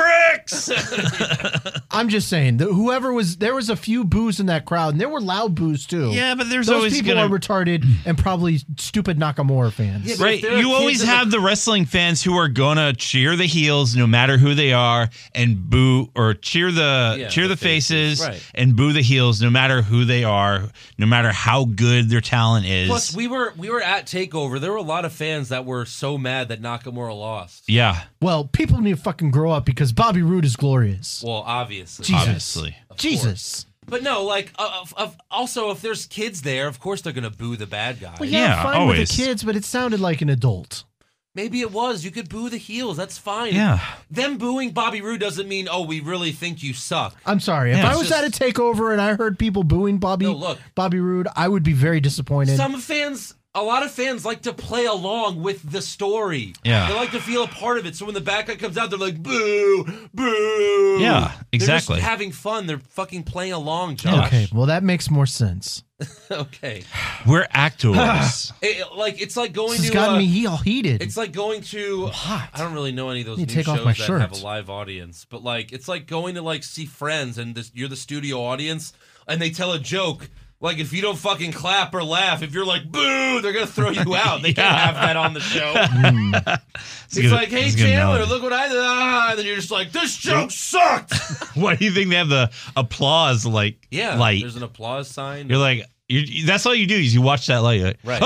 bricks!
I'm just saying, there was a few boos in that crowd, and there were loud boos too.
Yeah, but there's
Those
always
people
gonna...
are retarded and probably stupid Nakamura fans.
Yeah, but
Right,
if there are
you always
kids in the-
have the wrestling fans who are gonna cheer the heels no matter who they are, and boo or cheer the
the
faces,
faces, right.
and boo the heels no matter who they are, no matter how good their talent is.
Plus, we were at Takeover. There were a lot of fans that were so mad sad that Nakamura lost.
Yeah.
Well, people need to fucking grow up because Bobby Roode is glorious.
Well, obviously.
Jesus.
Obviously.
Jesus.
But no, like, also, if there's kids there, of course they're going to boo the bad guy.
Well,
Yeah,
fine
always.
with the kids, but it sounded like an adult.
Maybe it was. You could boo the heels. That's fine.
Yeah.
Them booing Bobby Roode doesn't mean, oh, we really think you suck.
I'm sorry. If
Yeah,
I
it's
was
just-
at a takeover and I heard people booing Bobby Roode, I would be very disappointed.
A lot of fans like to play along with the story.
Yeah.
They like to feel a part of it. So when the bad guy comes out, they're like, boo, boo.
Yeah, exactly.
They're just having fun. They're fucking playing along, Josh.
Okay, well, that makes more sense.
Okay.
We're actors.
It's like going
This has
to.
gotten me all heated.
It's like going to.
hot.
I don't really know any of those
Need
new
to take off
shows
my
that have
shirt.
a live audience, but like it's like going to like see Friends and you're the studio audience and they tell a joke. Like if you don't fucking clap or laugh, if you're like boo, they're gonna throw you out. They can't have that on the show. It's like, hey Chandler, look what I did. And then you're just like, this joke sucked.
Why do you think they have the applause light?
There's an applause sign.
You're like, that's all you do is you watch that light. You're like,
Right.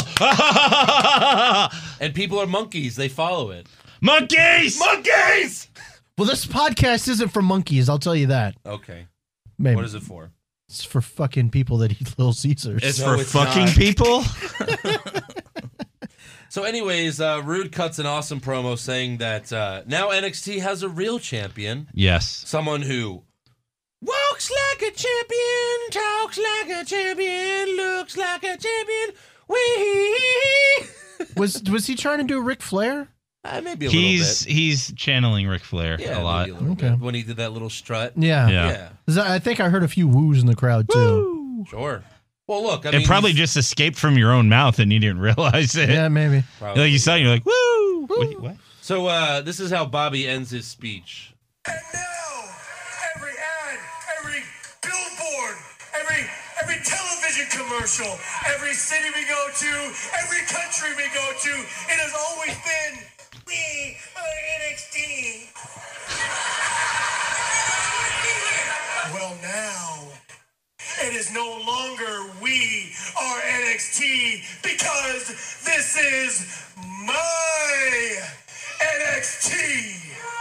Oh.
And people are monkeys. They follow it.
Monkeys!
Monkeys!
Well, this podcast isn't for monkeys, I'll tell you that.
Okay.
Maybe.
What is it for?
It's for fucking people that eat Little Caesars.
It's
No,
for
it's
fucking
not.
people?
So anyways, Rude cuts an awesome promo saying that now NXT has a real champion.
Yes.
Someone who walks like a champion, talks like a champion, looks like a champion. Wee.
Was he trying to do Ric Flair?
Maybe a little bit.
He's channeling Ric Flair
Yeah,
a lot.
maybe a little
Okay.
bit. When he did that little strut.
Yeah.
Yeah.
I think I heard a few woos in the crowd, too.
Sure. Well, look, I mean,
It probably just escaped from your own mouth and you didn't realize it.
Yeah, maybe.
probably.
Like you saw it, you're like, woo! What?
So this is how Bobby ends his speech.
And now, every ad, every billboard, every television commercial, every city we go to, every country we go to, it has always been, we are NXT. Well, now, it is no longer we are NXT because this is my NXT.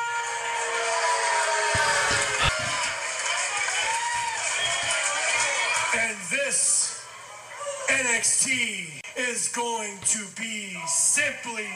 And this NXT is going to be simply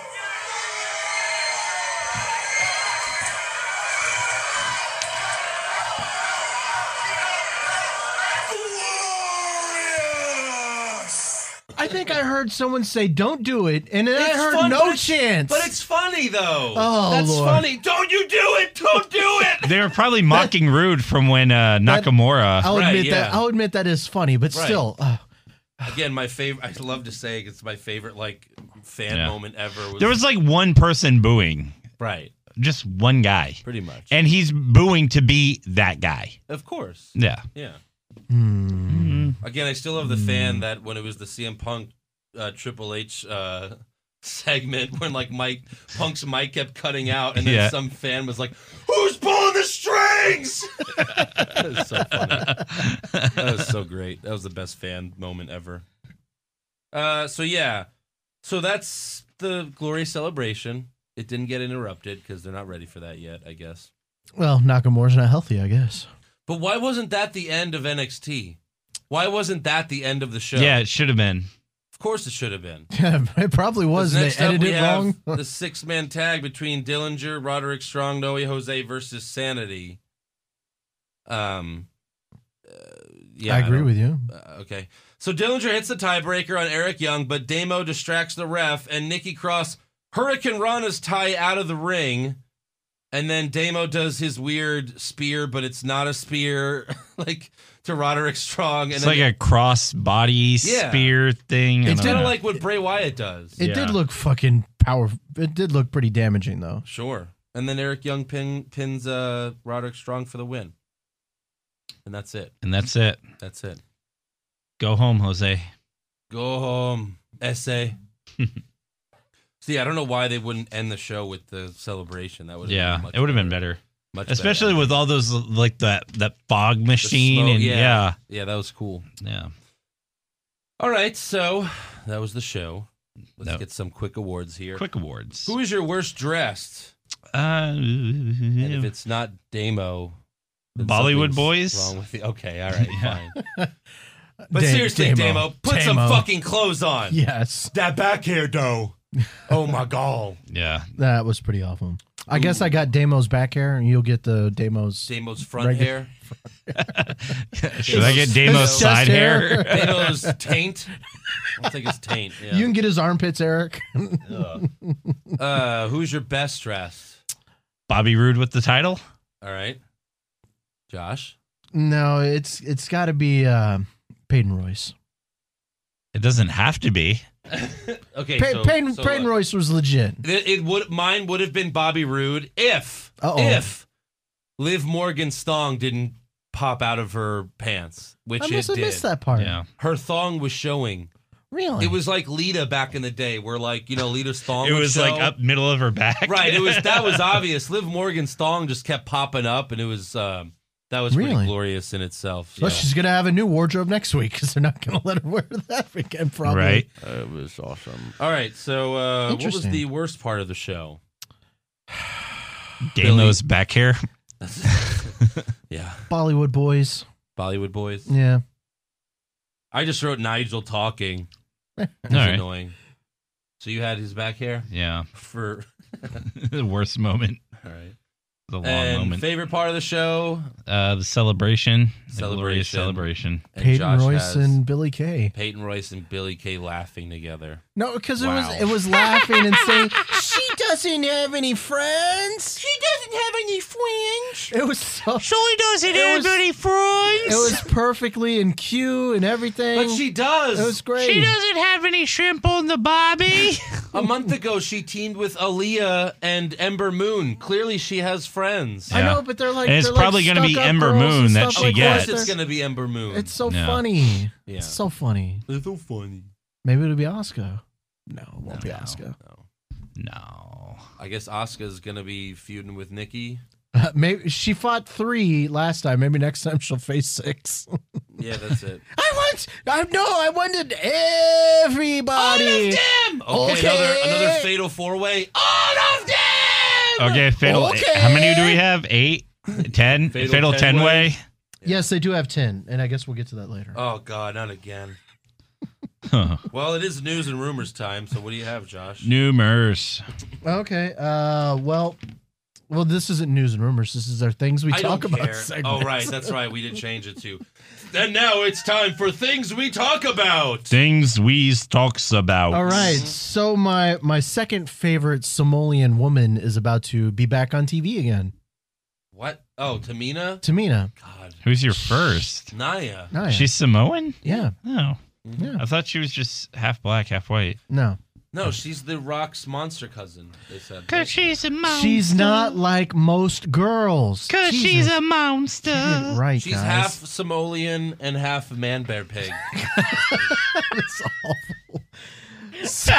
glorious.
I think I heard someone say, don't do it, and then I
It's
heard
fun,
no
but it's-
chance.
But it's funny though.
Oh,
that's
Lord.
funny. Don't you do it? Don't do it.
They were probably mocking Rude from when Nakamura.
I'll
Right,
admit
yeah.
that. I'll admit that is funny, but
Right.
still.
Again, my favorite. I love to say it's my favorite like fan
Yeah.
moment ever.
There was like one person booing.
right,
Just one guy.
pretty much.
And he's booing to be that guy.
Of course.
Yeah.
Yeah.
Hmm.
Again, I still love the fan that when it was the CM Punk Triple H segment when like Punk's mic kept cutting out and then
Yeah.
some fan was like, "Who's pulling the strings?" That was so funny. That was so great. That was the best fan moment ever. So that's the Glory celebration. It didn't get interrupted because they're not ready for that yet, I guess.
Well, Nakamura's not healthy, I guess.
But why wasn't that the end of NXT? Why wasn't that the end of the show?
Yeah, it should have been.
Of course it should have been.
Yeah, it probably was.
'Cause
They
next up
edited
we
it
have
wrong.
the 6-man tag between Dillinger, Roderick Strong, Noe Jose versus Sanity. Yeah,
I agree with you.
Okay. So Dillinger hits the tiebreaker on Eric Young, but Damo distracts the ref, and Nikki Cross Hurricane Rana's tie out of the ring. And then Damo does his weird spear, but it's not a spear, like to Roderick Strong. And
It's
then
like a cross body spear thing.
it's
I don't
kind of
know.
like what Bray Wyatt does.
It did look fucking powerful. It did look pretty damaging, though.
Sure. And then Eric Young pins Roderick Strong for the win. And that's it.
And that's it.
That's it.
Go home, Jose.
Go home, essay. See, I don't know why they wouldn't end the show with the celebration. That would
Yeah, it would have been better.
Much
Especially
better.
with all those, like that fog machine.
smoke,
And
yeah, that was cool.
yeah.
All right, so that was the show. Let's get some quick awards here.
Quick awards.
Who is your worst dressed? And if it's not Damo, then
Bollywood
something's
Boys?
wrong with the, okay, all right,
Yeah.
fine. But seriously, Damo, put some fucking clothes on.
Yes.
That back hair, though. Oh, my God.
Yeah.
That was pretty awful. I guess I got Damo's back hair, and you'll get the Damo's
front hair.
Should I get Damo's side hair?
Damo's taint. I'll take his taint. Yeah.
You can get his armpits, Eric.
Who's your best dressed?
Bobby Roode with the title?
All right. Josh?
No, it's got to be Peyton Royce.
It doesn't have to be.
Okay,
Peyton Royce was legit.
Mine would have been Bobby Roode if Liv Morgan's thong didn't pop out of her pants, which
I must
it
have
did.
missed that part.
Yeah.
Her thong was showing.
Really?
It was like Lita back in the day, where Lita's thong.
It
would
was
show.
like up middle of her back.
Right. That was obvious. Liv Morgan's thong just kept popping up, and it was that was pretty
Really?
glorious in itself.
Well, she's going to have a new wardrobe next week because they're not going to let her wear that again, probably.
Right.
It was awesome. All right. So, what was the worst part of the show?
Damo's back hair.
Yeah.
Bollywood Boys.
Bollywood Boys.
Yeah.
I just wrote Nigel talking. It was
All right.
annoying. So you had his back hair
Yeah.
for.
The worst moment.
All right.
The long
And
moment.
favorite part of the show?
The celebration. The glorious celebration.
And
Peyton
Josh
Royce
has
and Billy Kay.
Peyton Royce and Billy Kay laughing together.
No, because
Wow.
it was laughing and saying, she doesn't have any friends.
She doesn't have any friends.
It was so...
He doesn't
have
any friends.
It was perfectly in cue and everything.
But she does.
It was great.
doesn't have any shrimp on the bobby.
A month ago, she teamed with Aaliyah and Ember Moon. Clearly, she has friends.
I know, but they're like...
And it's
they're like
probably gonna be
stuck-up
Ember
girls and
Moon that
stuff
she
like
Of course,
gets.
it's going to be Ember Moon.
It's so
Yeah.
funny.
Yeah.
It's so funny.
It's so funny.
Maybe it'll be Asuka. No, it won't be Asuka.
No.
I guess Asuka's going to be feuding with Nikki.
Maybe she fought 3 last time. Maybe next time she'll face 6.
Yeah, that's it.
I wanted everybody.
Okay, another fatal 4-way. All of them!
Okay, fatal.
Okay.
How many do we have? 8? 10? Fatal 10-way?
Yes, they do have 10, and I guess we'll get to that later.
Oh, God, not again.
Huh.
Well, it is news and rumors time, so what do you have, Josh?
Numerous.
Okay. Well, this isn't news and rumors. This is our things we
I
talk
don't
about
care.
segment.
Oh, right, that's right. We did change it to. And now it's time for things we talk about.
Things we talks about.
All right. So my second favorite Somalian woman is about to be back on TV again.
What? Oh, Tamina?
Tamina.
God.
Who's your first?
Naya.
Oh, yeah.
She's Samoan?
Yeah.
No.
Yeah.
I thought she was just half black, half white.
No.
No, she's the Rock's monster cousin, they said.
Cause she's a monster.
She's not like most girls.
Cause
Jesus.
she's a monster.
Get it right,
She's
guys.
half Somalian and half man bear pig.
It's awful. So,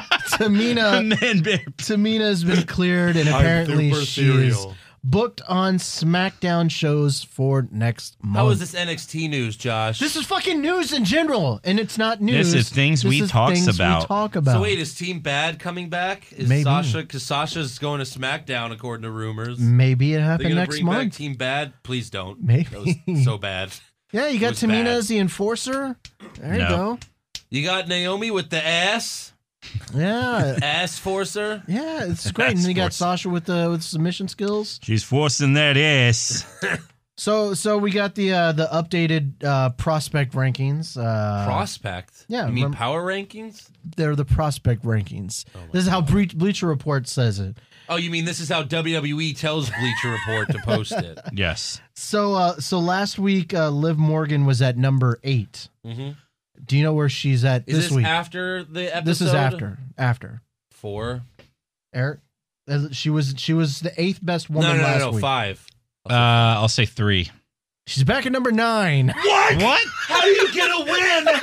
Tamina's been cleared, and apparently she is booked on SmackDown shows for next month.
How is this NXT news, Josh?
This is fucking news in general, and it's not news.
This is things we talks about.
talk about.
So wait, is Team Bad coming back? Is
Maybe.
Sasha? Because Sasha's going to SmackDown, according to rumors.
Maybe it
They're
happened
gonna
next
bring back
month.
Team Bad? Please don't.
Maybe.
That was so bad.
Yeah, you got
was
Tamina
bad.
as the enforcer. There you
No.
go.
You got Naomi with the ass
Yeah,
forcer.
yeah, it's great. And then you got
Force.
Sasha with submission skills.
She's forcing that ass.
So we got the updated prospect rankings.
Prospect.
yeah,
You mean
remember-
power rankings?
They're the prospect rankings. This is how Bleacher Report says it.
Oh, you mean this is how WWE tells Bleacher Report to post it?
Yes.
So last week, Liv Morgan was at number 8.
Mm-hmm.
Do you know where she's at
Is this
week?
after the episode?
This is after.
4.
Eric, she was the 8th best woman last
No,
week.
5.
I'll say 3.
She's back at number 9.
What?
How do you get a win?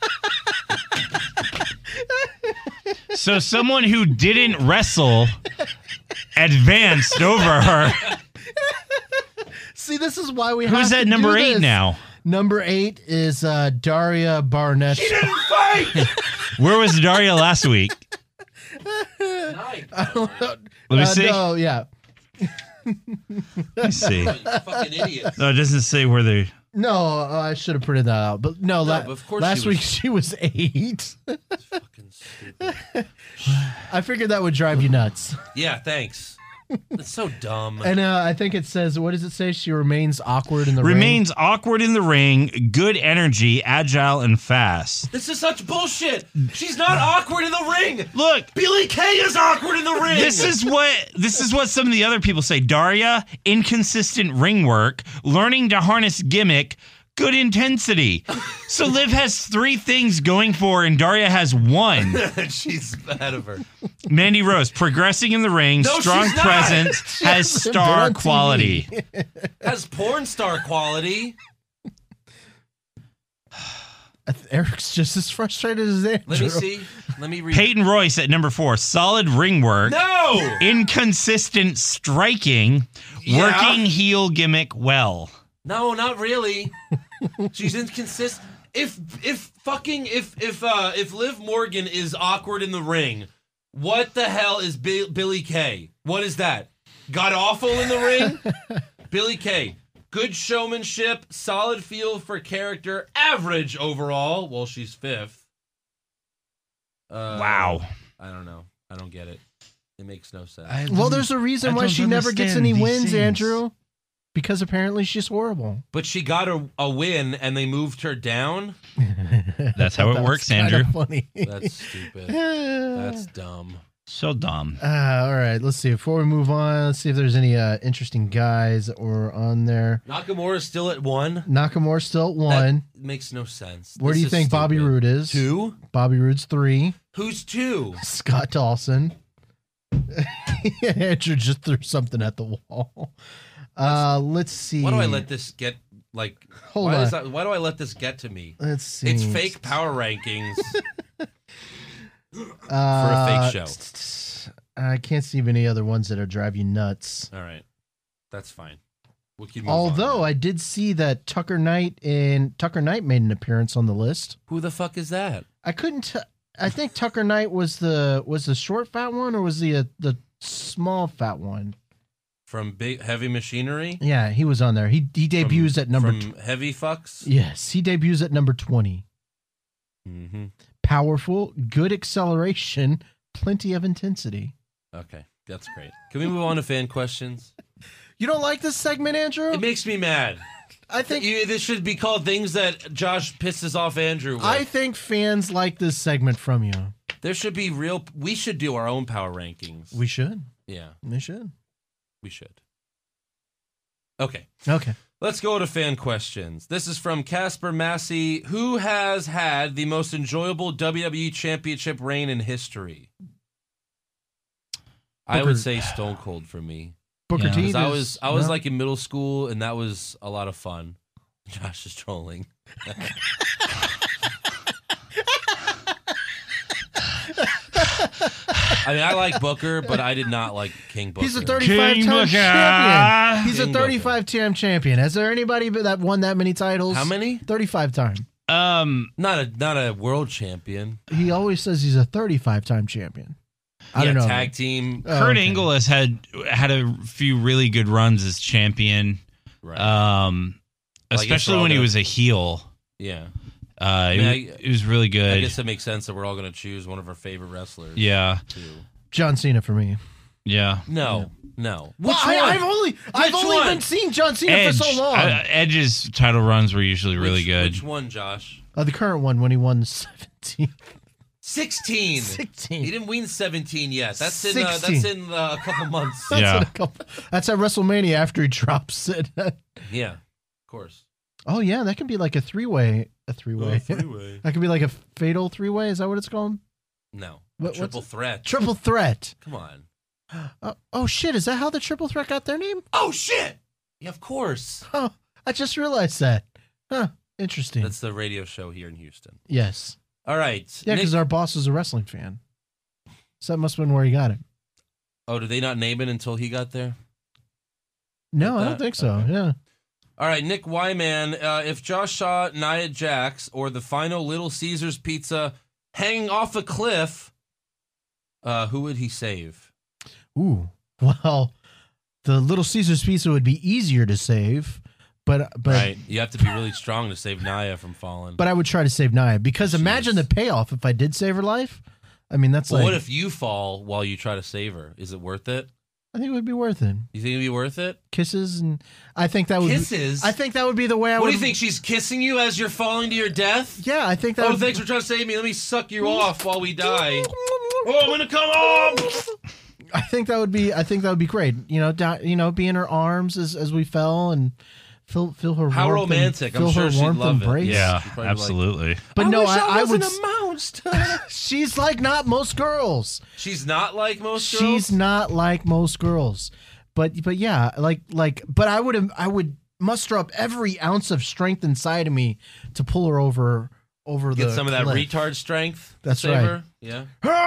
So someone who didn't wrestle advanced over her.
See, this is why we have
Who's
to
at number
do
8
this.
now?
Number 8 is Daria Barnett.
She didn't fight.
Where was Daria last week?
Nice.
Let me see.
No, yeah.
Let me see.
Fucking idiots.
No, it doesn't say where they.
No, I should have printed that out. But no,
but of course
last week she was 8.
Fucking stupid.
I figured that would drive you nuts.
Yeah, thanks. That's so dumb.
And I think it says, what does it say? She remains awkward in the ring.
Remains awkward in the ring, good energy, agile, and fast.
This is such bullshit. She's not awkward in the ring.
Look,
Billy Kay is awkward in the ring.
this is what some of the other people say. Daria, inconsistent ring work, learning to harness gimmick, good intensity. So Liv has 3 things going for her, and Daria has 1.
She's ahead of her.
Mandy Rose, progressing in the ring,
No,
strong
she's not.
presence, has
hasn't been
star
on TV.
quality.
Has porn star quality.
Eric's just as frustrated as Andrew.
Let me see. Let me read.
Peyton Royce at number 4, solid ring work.
No.
Inconsistent striking,
Yeah.
working heel gimmick well.
No, not really. She's inconsistent. If Liv Morgan is awkward in the ring, what the hell is Billy Kay? What is that? God awful in the ring? Billy Kay, good showmanship, solid feel for character, average overall. Well, she's 5th.
Wow.
I don't know. I don't get it. It makes no sense.
Well, there's a reason why she never gets any wins, Andrew. Because apparently she's horrible.
But she got a win, and they moved her down.
That's how it works, Andrew.
Funny.
That's stupid. That's dumb.
So dumb.
All right, let's see. Before we move on, let's see if there's any interesting guys that were on there.
Nakamura's still at 1.
Nakamura still at 1.
That makes no sense.
Where do you think Bobby Roode is?
2?
Bobby Roode's 3.
Who's 2?
Scott Dawson. Andrew just threw something at the wall. Let's see.
Why do I let this get like?
Hold on.
Why do I let this get to me?
Let's see.
It's fake power rankings for a fake show.
I can't see any other ones that'll drive you nuts.
All right, that's fine. We'll keep moving
Although
on.
I did see that Tucker Knight made an appearance on the list.
Who the fuck is that?
I couldn't. I think Tucker Knight was the short fat one, or was the small fat one?
From Big Heavy Machinery?
Yeah, he was on there. He debuts at number.
From Heavy Fucks?
Yes, he debuts at number 20.
Mm-hmm.
Powerful, good acceleration, plenty of intensity.
Okay, that's great. Can we move on to fan questions?
You don't like this segment, Andrew?
It makes me mad.
I think
this should be called things that Josh pisses off Andrew with.
I think fans like this segment from you.
There should be real. We should do our own power rankings.
We should.
Yeah,
We should.
we should. Okay.
Okay.
Let's go to fan questions. This is from Casper Massey. Who has had the most enjoyable WWE Championship reign in history? I would say Stone Cold for me.
Booker
Yeah.
T.
'Cause I was like in middle school, and that was a lot of fun. Josh is trolling. I mean, I like Booker, but I did not like King Booker.
He's a 35-time champion. He's a
King
35-time champion. Has there anybody that won that many titles?
How many?
35-time.
Not a world champion.
He always says he's a 35-time champion. I don't know.
Tag team.
Kurt
okay.
Angle has had a few really good runs as champion.
Right.
Especially
we're all
when he
gonna-
was a heel.
Yeah.
It was really good.
I guess it makes sense that we're all going to choose one of our favorite wrestlers.
Yeah.
Too.
John Cena for me.
Yeah.
No.
Well,
Which
I've
one?
only
one?
been seeing John Cena
Edge.
for so long.
Edge's title runs were usually really good.
Which one, Josh?
The current one when he won 17.
16.
16.
He didn't win 17 yet. That's in
16.
a couple months.
Yeah.
That's at WrestleMania after he drops it.
Yeah. Of course.
Oh yeah, that could be like a three-way. That could be like a fatal three-way. Is that what it's called?
No.
What-
Triple threat.
Triple threat.
Come on.
Oh shit! Is that how the triple threat got their name?
Oh shit. Yeah, of course.
Oh, I just realized that. Huh? Interesting.
That's the radio show here in Houston.
Yes.
All right.
Yeah,
Nick-
because our boss is a wrestling fan. So that must have been where he got it.
Oh, did they not name it until he got there?
No,
Like
I don't
that?
think so.
Okay.
Yeah.
All right, Nick Wyman, if Josh saw Nia Jax or the final Little Caesars pizza hanging off a cliff, who would he save?
Ooh, well, the Little Caesars pizza would be easier to save, but
right, you have to be really strong to save Naya from falling.
But I would try to save Naya because imagine the payoff if I did save her life. I mean, that's
what if you fall while you try to save her? Is it worth it?
I think it would be worth it.
You think it'd be worth it?
Kisses, and I think that would.
Kisses.
I think that would be the way I would.
What do you think? She's kissing you as you're falling to your death?
Yeah, I think that.
Oh, thanks for trying to save me. Let me suck you off while we die. Oh, I'm gonna come home.
I think that would be great. Be in her arms as we fell and feel her.
How
warmth
romantic!
And
I'm sure she'd love
embrace.
it.
Yeah, absolutely.
But no, I would.
A mouse.
She's like not most girls.
She's not like most girls.
She's not like most girls. But yeah, but I would muster up every ounce of strength inside of me to pull her over
Get some of that
cliff.
retard strength.
That's
save
right.
Her. Yeah.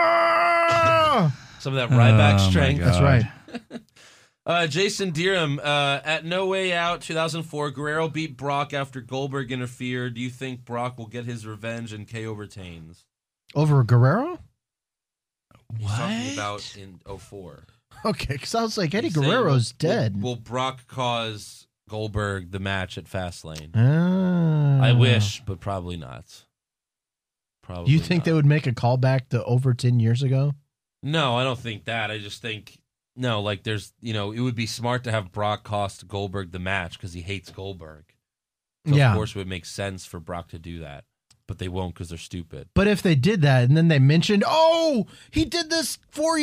Ah!
Some of that Ryback
Oh, my
strength.
God.
That's right.
Jason Deerham, at No Way Out 2004, Guerrero beat Brock after Goldberg interfered. Do you think Brock will get his revenge and KO retains?
Over Guerrero?
He's talking about in 04.
Okay, because I was like, Eddie
He's saying,
Guerrero's dead.
Will Brock cause Goldberg the match at Fastlane?
Ah.
I wish, but probably not. Probably.
You think
not.
they would make a callback to over 10 years ago?
No, I don't think that. I just think there's it would be smart to have Brock cost Goldberg the match because he hates Goldberg. So
Yeah.
Of course, it would make sense for Brock to do that, but they won't because they're stupid.
But if they did that and then they mentioned, oh, he did this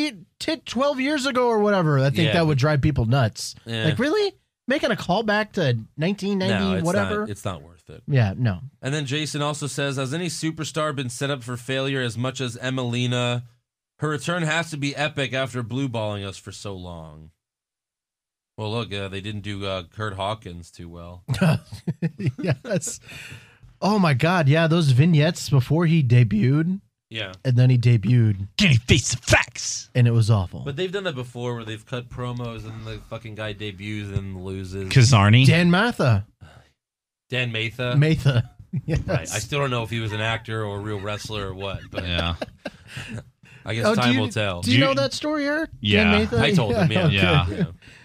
12 years ago or whatever, I think that would drive people nuts.
Yeah.
Like, really? Making a callback to 1990,
No, it's
whatever?
It's not worth it.
Yeah, no.
And then Jason also says, has any superstar been set up for failure as much as Emelina? Her return has to be epic after blue balling us for so long. Well, look, they didn't do Kurt Hawkins too well.
Yes. Oh, my God. Yeah, those vignettes before he debuted,
Yeah.
and then he debuted,
Can he face the facts?
and it was awful.
But they've done that before where they've cut promos and the fucking guy debuts and loses.
Kazarni.
Dan Matha.
Dan Matha.
Matha. Yes.
Right. I still don't know if he was an actor or a real wrestler or what, but
Yeah.
I guess time will tell.
Do you know that story, Eric?
Yeah.
Dan Matha?
I told him, yeah.
Okay.
Yeah.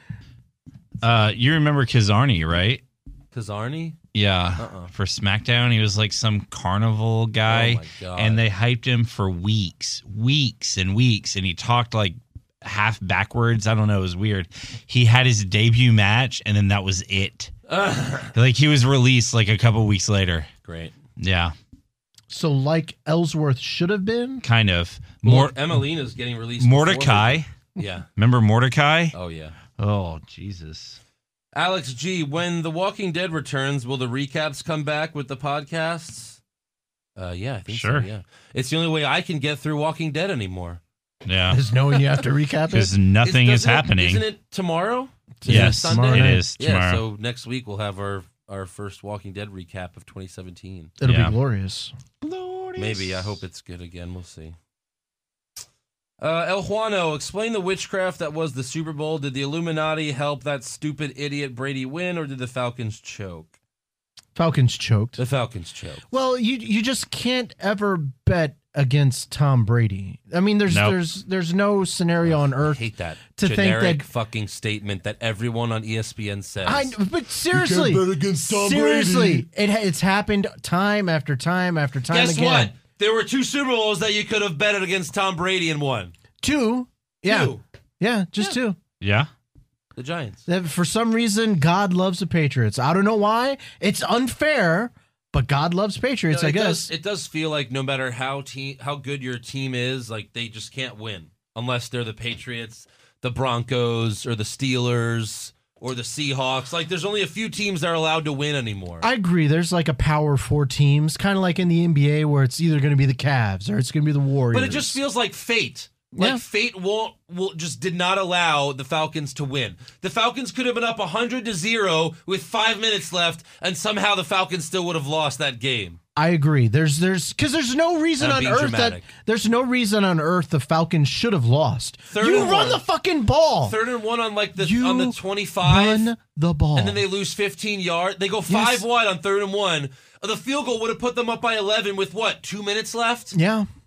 Yeah.
You remember Kazarni, right?
Kazarni?
Yeah. For SmackDown, he was like some carnival guy.
Oh, my God.
And they hyped him for weeks and weeks. And he talked like half backwards. I don't know. It was weird. He had his debut match, and then that was it. Like he was released like a couple weeks later.
Great.
Yeah.
So, like Ellsworth should have been?
Kind of.
Well, Emelina's getting released.
Mordecai.
before her. Yeah.
Remember Mordecai?
Oh, yeah.
Oh, Jesus.
Alex G, when The Walking Dead returns, will the recaps come back with the podcasts? Yeah, I think
Sure.
so, yeah. It's the only way I can get through Walking Dead anymore.
Yeah.
Is knowing you have to recap
Because
it?
nothing is
Doesn't it-
happening.
Isn't it tomorrow?
Yes,
Sunday?
tomorrow
it
night.
is tomorrow.
Yeah, so next week we'll have our first Walking Dead recap of 2017.
It'll
Yeah.
be glorious.
Maybe. I hope it's good again. We'll see. El Juano, explain the witchcraft that was the Super Bowl. Did the Illuminati help that stupid idiot Brady win, or did the Falcons choke?
Falcons choked.
The Falcons choked.
Well, you just can't ever bet against Tom Brady. I mean, there's no scenario on
I
earth.
hate that
to think
generic
that-
fucking statement that everyone on ESPN says.
But seriously,
bet against Tom
seriously, it's happened time after time after time
Guess
again.
what? There were 2 Super Bowls that you could have betted against Tom Brady and won.
2, yeah,
2.
yeah, just 2.
Yeah.
The Giants.
That for some reason, God loves the Patriots. I don't know why. It's unfair, but God loves Patriots.
No,
I guess.
it does feel like no matter how good your team is, like they just can't win unless they're the Patriots, the Broncos, or the Steelers, or the Seahawks. Like there's only a few teams that are allowed to win anymore.
I agree. There's like a power 4 teams, kind of like in the NBA, where it's either going to be the Cavs or it's going to be the Warriors.
But it just feels like fate. Like
Yeah.
fate will just did not allow the Falcons to win. The Falcons could have been up 100-0 with 5 minutes left, and somehow the Falcons still would have lost that game.
I agree. There's no reason
I'm
on
being
earth
dramatic.
there's no reason on earth the Falcons should have lost.
Third
You
and
run
one.
the fucking ball.
3rd and 1 on like
You
on the 25.
Run the ball.
And then they lose 15 yards. They go 5
Yes.
wide on 3rd and 1. The field goal would have put them up by 11 with what, 2 minutes left?
yeah.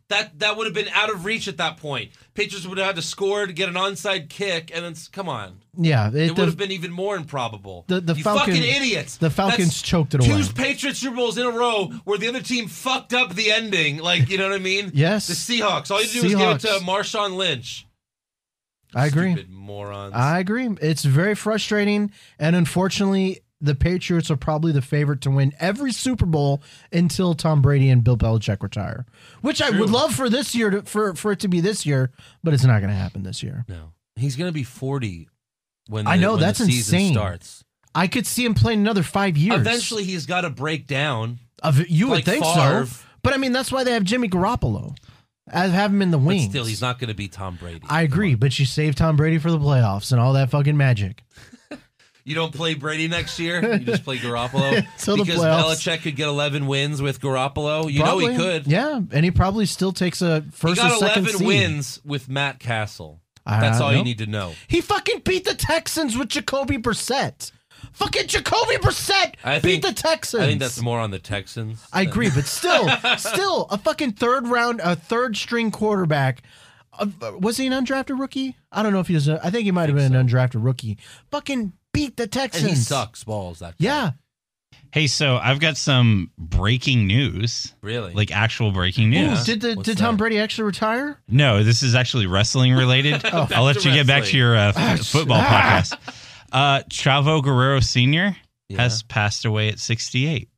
That would have been out of reach at that point. Patriots would have had to score to get an onside kick, and then come on.
Yeah,
It would have been even more improbable.
The
you
Falcons,
fucking idiots.
The Falcons choked it away.
2 Patriots Super Bowls in a row where the other team fucked up the ending. Like, you know what I mean?
Yes.
The Seahawks. All you do is give it to Marshawn Lynch.
I agree.
Stupid morons.
I agree. It's very frustrating, and unfortunately, the Patriots are probably the favorite to win every Super Bowl until Tom Brady and Bill Belichick retire, which I would love for this year for it to be this year, but it's not going to happen this year.
No, he's going to be 40 when
that's
the season
insane.
starts.
I could see him playing another 5 years.
Eventually, he's got to break down.
You would
like
think
Favre.
so, but I mean that's why they have Jimmy Garoppolo. I have him in the wings.
But still, he's not going to be Tom Brady.
I agree, but you save Tom Brady for the playoffs and all that fucking magic.
You don't play Brady next year. You just play Garoppolo
Till the
because
playoffs.
Belichick could get 11 wins with Garoppolo. You know he could.
Yeah, and he probably still takes a first or
He got
second
11
seed.
wins with Matt Castle. That's all you need to know.
He fucking beat the Texans with Jacoby Brissett. Fucking Jacoby Brissett beat the Texans.
I think that's more on the Texans.
I agree, but still a fucking third string quarterback. Was he an undrafted rookie? I don't know if he was. I think he might have been an undrafted rookie. Fucking beat the Texans.
And he sucks balls. That guy.
Yeah.
Hey, so I've got some breaking news.
Really?
Like actual breaking news.
Ooh, did Tom Brady actually retire?
No, this is actually wrestling related. I'll let you get back to your football podcast. Chavo Guerrero Sr. has passed away at 68.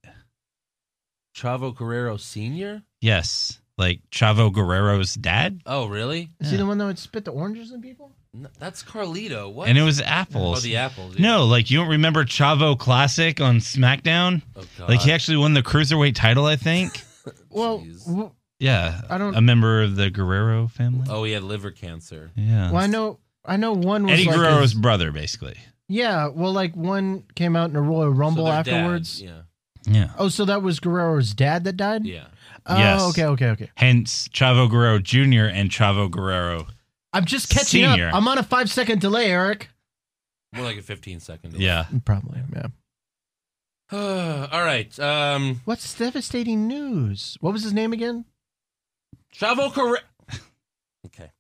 Chavo Guerrero Sr.?
Yes. Like Chavo Guerrero's dad.
Oh, really?
Is he the one that would spit the oranges in people?
No, that's Carlito. What?
And it was apples.
Oh, the apples. Yeah.
No, like you don't remember Chavo Classic on SmackDown?
Oh, God.
Like he actually won the Cruiserweight title, I think.
Well,
Yeah.
I don't.
A member of the Guerrero family.
Oh, he had liver cancer.
Yeah.
Well, I know one was
Eddie
like
Guerrero's brother, basically.
Yeah, well, like one came out in a Royal Rumble
So their
afterwards.
dad,
Yeah.
Oh, so that was Guerrero's dad that died?
yeah.
Oh,
Yes.
okay.
Hence Chavo Guerrero Jr. and Chavo Guerrero.
I'm just catching
Senior.
up. I'm on a 5-second delay, Eric.
More like a 15-second.
Yeah.
Probably, yeah.
All right.
What's devastating news? What was his name again?
Chavo Guerrero. Okay.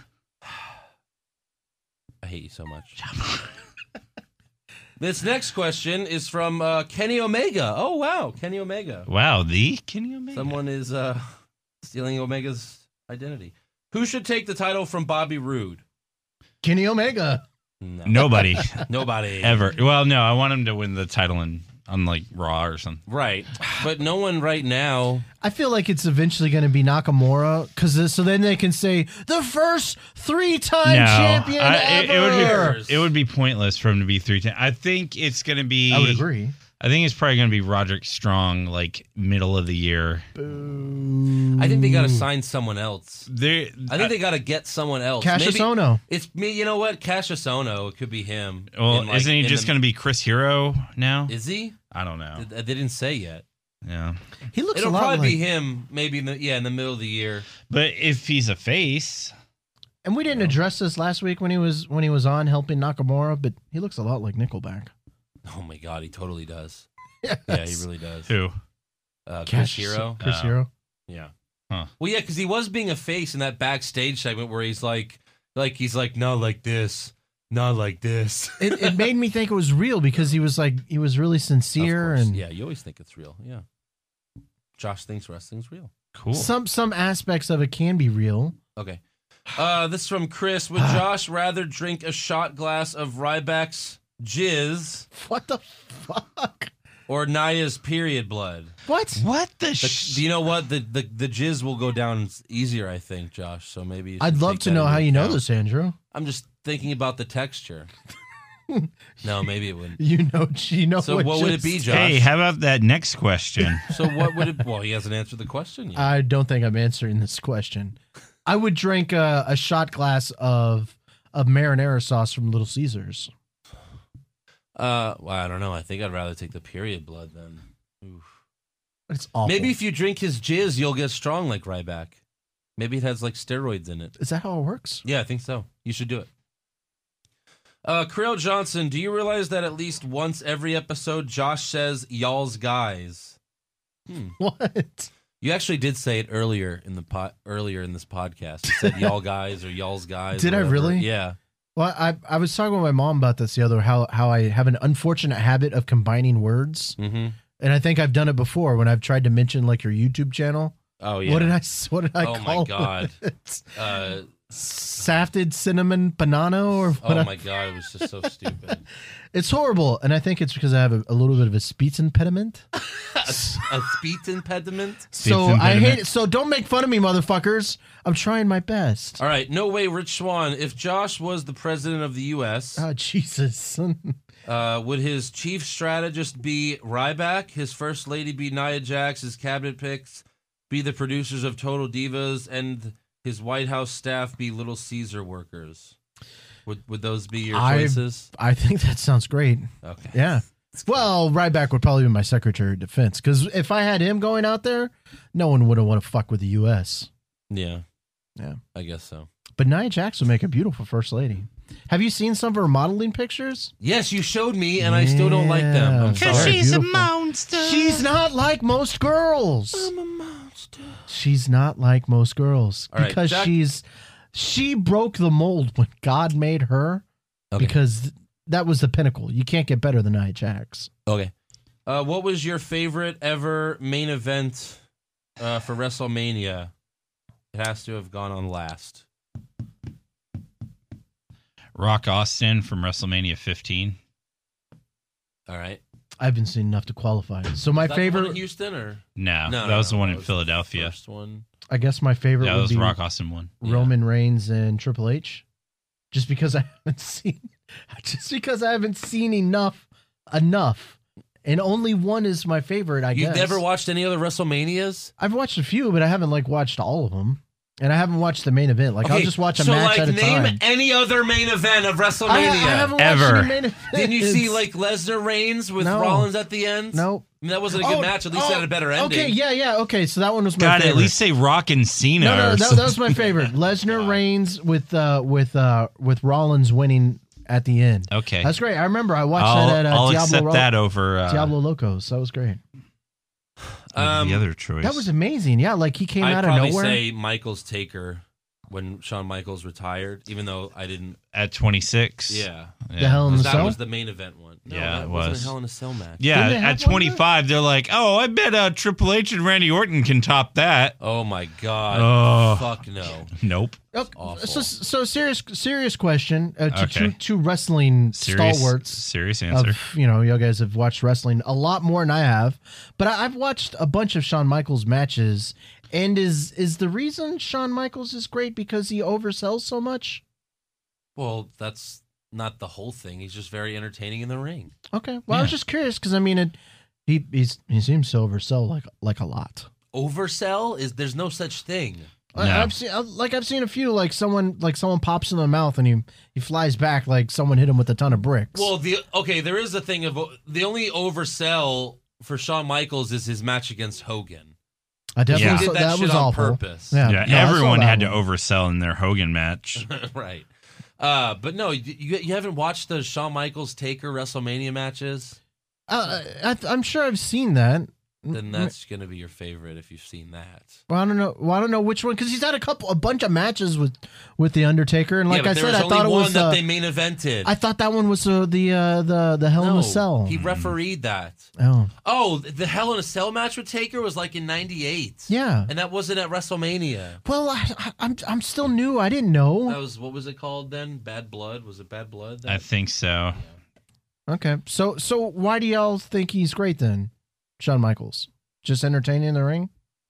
I hate you so much. This next question is from Kenny Omega. Oh, wow. Kenny Omega.
Wow, the Kenny Omega.
Someone is stealing Omega's identity. Who should take the title from Bobby Roode?
Kenny Omega.
No.
Nobody.
Nobody.
Ever. Well, no, I want him to win the title on like Raw or something.
Right. But no one right now.
I feel like it's eventually going to be Nakamura, because so then they can say the first 3-time champion ever.
It would be pointless for him to be 3-time. I think it's going to be.
I would agree.
I think it's probably going to be Roderick Strong, like middle of the year.
I think they got to sign someone else.
I
I think they got to get someone else.
Cassius
Maybe
Ohno.
It's me. You know what? Cassius Ohno. It could be him.
Well, isn't he just going to be Chris Hero now?
Is he?
I don't know.
They didn't say yet.
Yeah.
He looks
It'll
a lot
probably
like,
be him. Maybe in the middle of the year.
But if he's a face,
and we didn't address this last week when he was on helping Nakamura, but he looks a lot like Nickelback.
Oh my God, he totally does.
Yes.
Yeah, he really does.
who?
Chris Hero.
Chris Hero.
Yeah.
Huh.
Well, yeah, because he was being a face in that backstage segment where he's like not like this, not like this.
It made me think it was real because he was really sincere,
Of course.
and
Yeah, you always think it's real. Yeah. Josh thinks wrestling's real.
Cool.
some aspects of it can be real.
Okay. This is from Chris. Would Josh rather drink a shot glass of Ryback's jizz
What the fuck?
or Naya's period blood?
What?
What the
Do you know what? The jizz will go down easier, I think, Josh. So maybe you should
I'd love
take
to
that
know
into
how you know
account.
this, Andrew.
I'm just thinking about the texture. No, maybe it wouldn't.
You know.
So what would it be, Josh?
Hey, how about that next question?
So what would it? Well, he hasn't answered the question yet.
I don't think I'm answering this question. I would drink a shot glass of marinara sauce from Little Caesars.
Well, I don't know. I think I'd rather take the period blood then. Oof.
It's awful.
Maybe if you drink his jizz, you'll get strong like Ryback. Maybe it has like steroids in it.
Is that how it works?
Yeah, I think so. You should do it. Krill Johnson, do you realize that at least once every episode, Josh says "y'all's guys"?
What?
You actually did say it earlier in this podcast. You said y'all guys or y'all's guys.
Did I really?
Yeah.
Well, I was talking with my mom about this the other how I have an unfortunate habit of combining words,
Mm-hmm.
and I think I've done it before when I've tried to mention like your YouTube channel.
Oh yeah.
What did I
Oh
call
my god.
it?
Safted
cinnamon banana or what?
Oh my god, it was just so stupid.
It's horrible, and I think it's because I have a little bit of a speech impediment.
a speech impediment.
So I hate it. So don't make fun of me, motherfuckers. I'm trying my best.
All right, no way, Rich Swan. If Josh was the president of the U.S.,
Oh Jesus!
would his chief strategist be Ryback? His first lady be Nia Jax? His cabinet picks be the producers of Total Divas, and his White House staff be Little Caesar workers? Would those be your choices?
I think that sounds great.
Okay.
Yeah. Well, Ryback would probably be my Secretary of Defense because if I had him going out there, no one would want to fuck with the U.S.
Yeah.
Yeah.
I guess so.
But Nia Jax would make a beautiful first lady. Have you seen some of her modeling pictures?
Yes, you showed me, and I still don't like them. I'm
Yeah.
sorry.
She's
a monster.
She's not like most girls.
I'm a monster.
She's not like most girls
All right,
because
Jack-
she broke the mold when God made her because that was the pinnacle. You can't get better than Nia Jax.
Okay. What was your favorite ever main event for WrestleMania? It has to have gone on last.
Rock Austin from WrestleMania 15.
All right.
I haven't seen enough to qualify. So my
Is that the one
favorite,
in Houston or
No, that was the one
that
in
was
Philadelphia.
The first one.
I guess my favorite
That
would
was
be
Rock Austin 1.
Roman Reigns and Triple H, just because I haven't seen enough, and only one is my favorite. I
You've
guess
never watched any other WrestleManias?
I've watched a few, but I haven't watched all of them, and I haven't watched the main event. I'll just watch a
so
match at a
name
time.
any other main event of WrestleMania.
I haven't watched
Ever.
any main events.
Didn't you see Lesnar Reigns with
No.
Rollins at the end?
No.
I mean, that wasn't a good match. At least it had a better ending.
Okay, yeah. Okay, so that one was my
God,
favorite.
at least say Rock and Cena.
No,
or
that
something.
was my favorite. Lesnar Reigns with Rollins winning at the end.
Okay.
That's great. I remember I watched that at
I'll
Diablo
accept that over
Diablo Locos. That was great.
the other choice.
That was amazing. Yeah, he came
I'd
out of
probably
nowhere.
say Michael's Taker when Shawn Michaels retired, even though I didn't.
At 26.
Yeah.
The Hell in the
That
Cell.
was the main event one. No,
Yeah,
that
it
wasn't
was.
a Hell in a Cell match.
Yeah,
Didn't they have
at
one
25, they're like, oh, I bet Triple H and Randy Orton can top that.
Oh my God.
Oh.
Fuck no.
Nope.
Awful.
So serious question to
Okay.
two wrestling stalwarts.
Serious answer.
You guys have watched wrestling a lot more than I have, but I've watched a bunch of Shawn Michaels matches. And is the reason Shawn Michaels is great because he oversells so much?
Well, that's not the whole thing. He's just very entertaining in the ring.
Okay. Well, I was just curious because he seems to oversell like a lot.
Oversell there's no such thing.
No.
I've seen a few someone pops in the mouth and he flies back like someone hit him with a ton of bricks.
Well, there is a thing of the only oversell for Shawn Michaels is his match against Hogan.
I definitely
Yeah.
He did that shit
was
on
awful.
purpose.
Yeah,
Yeah,
no, I saw
everyone
that
had to
one.
oversell in their Hogan match.
Right. But no, you haven't watched the Shawn Michaels Taker WrestleMania matches?
I'm sure I've seen that.
Then that's going to be your favorite if you've seen that.
Well, I don't know. Well, I don't know which one because he's had a bunch of matches with the Undertaker, and like
but
I
there
said,
was
I
only
thought it
one
was
that they main evented.
I thought that one was the Hell in a Cell.
He refereed that.
Oh,
The Hell in a Cell match with Taker was like in '98.
yeah.
And that wasn't at WrestleMania.
Well, I'm still new. I didn't know.
That was, what was it called then? Bad Blood? Was it Bad Blood?
I think so.
Okay, so why do y'all think he's great then, Shawn Michaels? Just entertaining in the ring?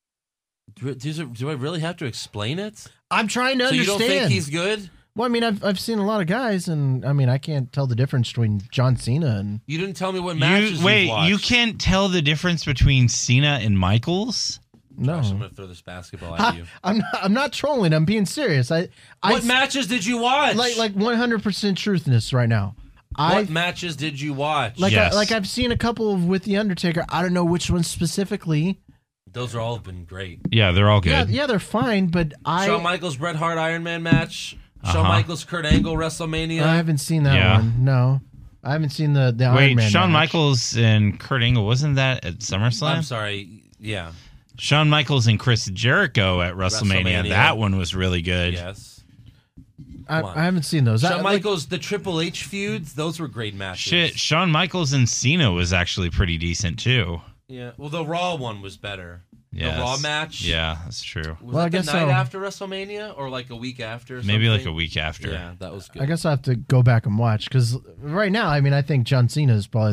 Do I really have to explain it?
I'm trying to
So
understand.
you don't think he's good?
Well, I mean, I've seen a lot of guys, and I mean, I can't tell the difference between John Cena and.
You didn't tell me what matches
Wait,
you've watched.
you can't tell the difference between Cena and Michaels?
No,
Gosh, I'm going to throw this basketball at you.
I'm not trolling. I'm being serious.
What matches did you watch?
like 100% truthness right now.
What matches did you watch?
Yes.
I've seen a couple of with the Undertaker. I don't know which ones specifically.
Those are all been great.
Yeah, they're all good.
Yeah, they're fine, but
Shawn Michaels Bret Hart Iron Man match. Shawn Michaels Kurt Angle WrestleMania.
I haven't seen that
Yeah.
one. No, I haven't seen the Iron
Wait,
Man
Shawn
match.
Michaels and Kurt Angle, wasn't that at SummerSlam?
I'm sorry. Yeah.
Shawn Michaels and Chris Jericho at WrestleMania. That one was really good.
Yes.
I haven't seen those.
Shawn Michaels, the Triple H feuds, those were great matches.
Shit, Shawn Michaels and Cena was actually pretty decent too.
Yeah, well, the Raw one was better.
Yes.
The Raw match.
Yeah, that's true.
Was that the night after WrestleMania or like a week after?
Maybe like a week after.
Yeah, that was good.
I guess I have to go back and watch because right now, I mean, I think John Cena is probably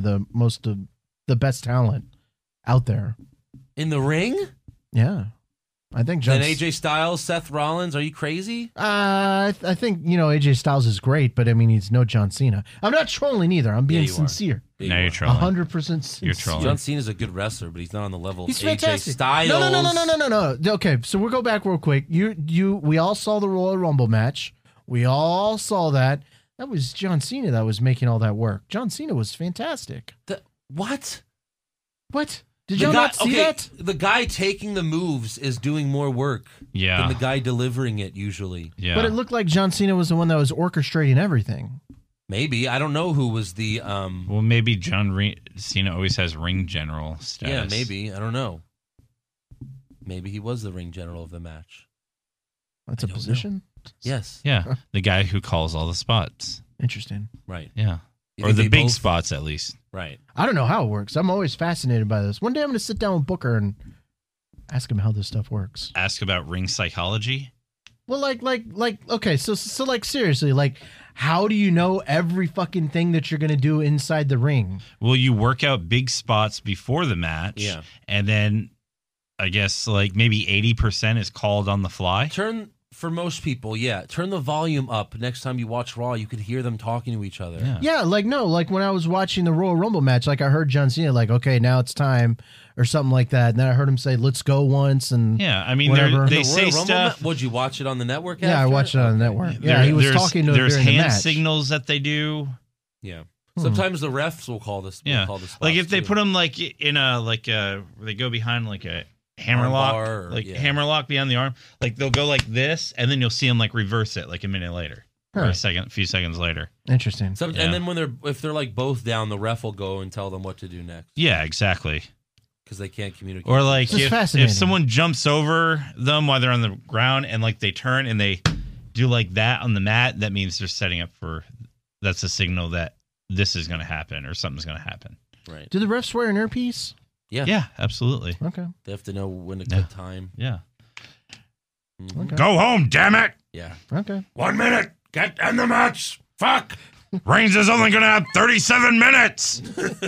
the best talent out there
in the ring.
Yeah, I think John.
Then AJ Styles, Seth Rollins. Are you crazy?
I think AJ Styles is great, but I mean, he's no John Cena. I'm not trolling either. I'm being sincere.
Now you're trolling.
100% sincere.
You're trolling.
John Cena's a good wrestler, but he's not on the level of AJ
fantastic.
Styles.
No. Okay, so we'll go back real quick. We all saw the Royal Rumble match. We all saw that. That was John Cena that was making all that work. John Cena was fantastic.
What?
What? Did y'all not see that?
The guy taking the moves is doing more work than the guy delivering it usually.
Yeah.
But it looked like John Cena was the one that was orchestrating everything.
Maybe. I don't know who was the...
Well, maybe Cena always has ring general status.
Yeah, maybe. I don't know. Maybe he was the ring general of the match.
That's a position?
Yes.
Yeah, the guy who calls all the spots.
Interesting.
Right.
Yeah. Or the big spots, at least.
Right.
I don't know how it works. I'm always fascinated by this. One day I'm going to sit down with Booker and ask him how this stuff works.
Ask about ring psychology?
Well, like, okay, so like, seriously, like, how do you know every fucking thing that you're going to do inside the ring?
Well, you work out big spots before the match.
Yeah.
And then, I guess, like, maybe 80% is called on the fly.
For most people, turn the volume up. Next time you watch Raw, you could hear them talking to each other.
Yeah, like when I was watching the Royal Rumble match, like I heard John Cena like, okay, now it's time, or something like that. And then I heard him say, "Let's go" once, and
I mean, they say stuff.
Would you watch it on the network?
Yeah, I watched it on the network. Yeah, he was talking to.
There's
hand
the match. Signals that they do.
Yeah. Sometimes the refs will call this.
Yeah, like if they put them like in they go behind like a hammerlock, hammerlock behind the arm. Like they'll go like this, and then you'll see them like reverse it like a minute later, or a few seconds later.
Interesting.
And then if they're like both down, the ref will go and tell them what to do next.
Yeah, exactly.
Because they can't communicate.
Or like if someone jumps over them while they're on the ground and like they turn and they do like that on the mat, that means they're setting up for. That's a signal that this is going to happen or something's going to happen.
Right.
Do the refs wear an earpiece?
Yeah.
Yeah, absolutely.
Okay.
They have to know when to cut time.
Yeah.
Mm-hmm.
Okay. Go home, damn it.
Yeah.
Okay.
1 minute. Get in the match. Fuck. Reigns is only going to have 37 minutes.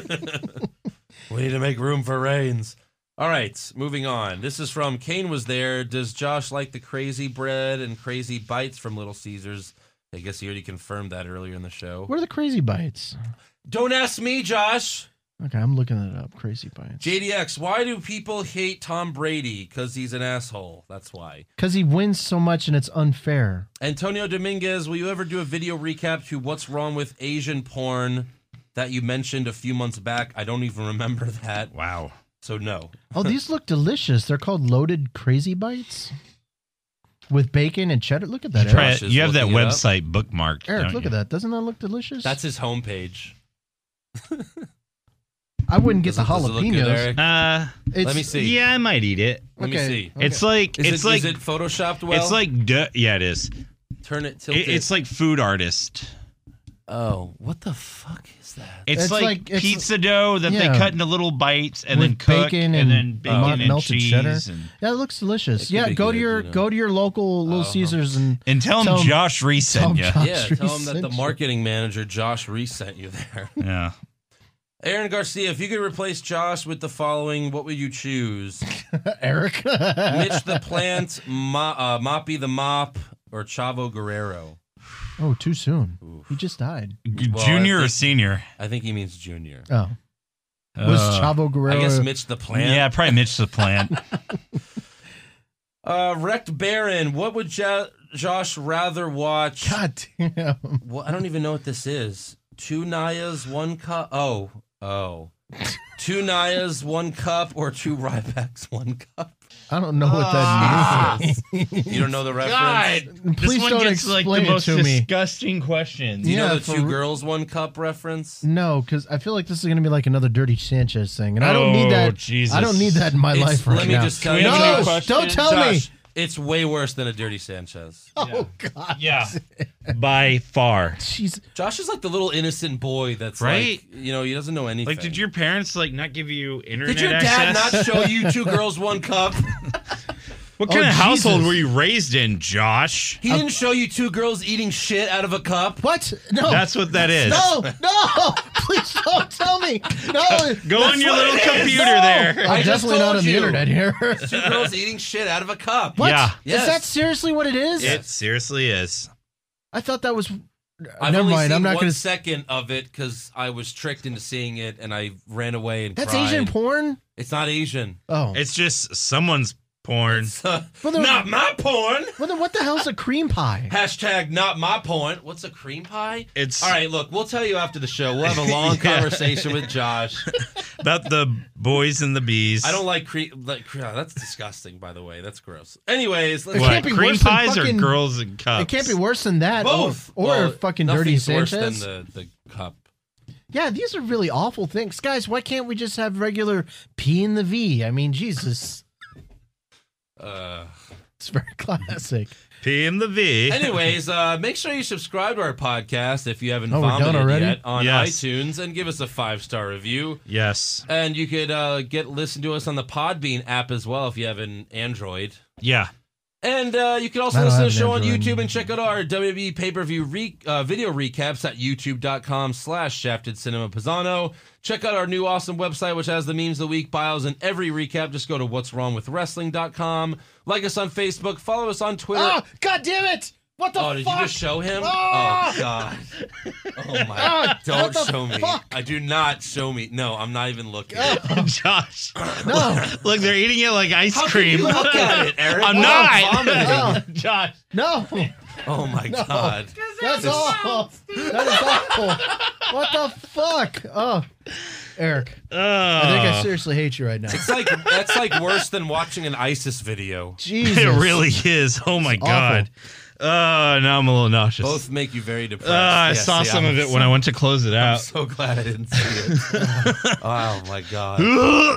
We need to make room for Reigns. All right, moving on. This is from Kane Was There. Does Josh like the crazy bread and crazy bites from Little Caesars? I guess he already confirmed that earlier in the show.
What are the crazy bites?
Don't ask me, Josh.
Okay, I'm looking it up. Crazy bites.
JDX, why do people hate Tom Brady? Because he's an asshole. That's why.
Because he wins so much and it's unfair.
Antonio Dominguez, will you ever do a video recap to what's wrong with Asian porn that you mentioned a few months back? I don't even remember that.
Wow.
So no.
Oh, these look delicious. They're called loaded crazy bites with bacon and cheddar. Look at that. Eric.
You have that website bookmarked.
Eric, look at that. Doesn't that look delicious?
That's his homepage.
I wouldn't get the jalapenos.
Let me see.
Yeah, I might eat it.
Let me see.
Okay.
It's like
is it photoshopped well?
It's like yeah, it is.
Turn it. Tilt it.
It's like food artist.
Oh, what the fuck is that?
It's like pizza dough that they cut into little bites and
with
then cook
bacon
and then bacon and
melted
cheese.
cheddar. Yeah, it looks delicious. Yeah, go to your local Little Caesars and
tell them Josh Reese sent you.
Tell him that the marketing manager Josh Reese sent you there.
Yeah.
Aaron Garcia, if you could replace Josh with the following, what would you choose?
Eric,
Mitch the Plant, Moppy the Mop, or Chavo Guerrero?
Oh, too soon. Oof. He just died.
Junior or senior?
I think he means junior.
Oh. Was Chavo Guerrero?
I guess Mitch the Plant.
Yeah, probably Mitch the Plant.
Wrecked Baron, what would Josh rather watch?
God damn.
Well, I don't even know what this is. Two Nayas, one cup. Oh. 2 Nayas, 1 cup, or 2 Rybacks, 1 cup.
I don't know what that means.
You don't know the reference?
God,
Please
this one
don't
gets like the
explain it
most
to me.
disgusting questions.
Do you know
Yeah,
the
for
2
re-
girls, 1 cup reference?
No, because I feel like this is going to be like another Dirty Sanchez thing, and I don't need that.
Jesus.
I don't need that in my life right
Let me
now.
just tell you,
No,
Josh,
don't tell me.
Josh, it's way worse than a Dirty Sanchez.
Oh God.
Yeah, by far.
Jeez.
Josh is like the little innocent boy that's
Right?
like, he doesn't know anything.
Like, did your parents like not give you internet
Did your dad
access?
not show you 2 girls, 1 cup?
What kind of household
Jesus.
were you raised in, Josh?
He didn't show you 2 girls eating shit out of a cup?
What? No.
That's what that is.
No. Please don't tell me. No.
Go on your
what
little
it is.
computer
No.
there.
I'm
I just
definitely not
told
on the
you.
internet here.
2 girls eating shit out of a cup.
What?
Yeah.
Yes.
Is that seriously what it is?
It seriously is.
I thought that was.
I've
Never
only
mind.
seen
I'm not
1
going to.
second of it because I was tricked into seeing it and I ran away and
That's
cried.
Asian porn.
It's not Asian.
Oh.
It's just someone's porn.
Well, then-
Not my porn.
Well, then what the hell's a cream pie?
Hashtag not my porn. What's a cream pie?
It's
All right, look, we'll tell you after the show. We'll have a long
Yeah.
conversation with Josh.
about the boys and the bees.
I don't like cream. That's disgusting, by the way. That's gross. Anyways, let's
It
What,
can't be
cream
worse than
pies
fucking-
or girls and cups?
It can't be worse than that.
both.
Or
Well,
fucking Dirty
nothing's worse
Sanchez.
than the cup.
Yeah, these are really awful things. Guys, why can't we just have regular P in the V? I mean, Jesus. It's very classic.
P and the V.
Anyways, make sure you subscribe to our podcast if you haven't
Oh, we're done
vomited
already?
yet on
Yes.
iTunes, and give us a 5-star review.
Yes.
And you could listen to us on the Podbean app as well if you have an Android.
Yeah.
And you can also
I don't
listen to the
have
show on
Android.
YouTube and check out our WWE pay-per-view video recaps at youtube.com/Shafted Cinema Pisano. Check out our new awesome website, which has the memes of the week, bios, and every recap. Just go to what'swrongwithwrestling.com. Like us on Facebook. Follow us on Twitter.
Oh, God damn it! What the fuck?
Did you just show him?
Ah!
Oh, God. Oh, my.
Ah,
Don't
what the
show me.
fuck?
I do not show me. No, I'm not even looking.
Josh.
No,
Look, they're eating it like ice
How can
cream.
you look at it, Eric?
I'm
Without
not.
vomiting?
Josh.
no.
Oh, my God.
That's awful. That is awful. What the fuck? Oh, Eric, I think I seriously hate you right now.
That's like worse than watching an ISIS video.
Jesus.
It really is. Oh my God. Now I'm a little nauseous.
Both make you very depressed.
I
Yeah,
saw
see,
some
I'm
of it when I went to close it
I'm
out.
so glad I didn't see it. Oh my God. Oh,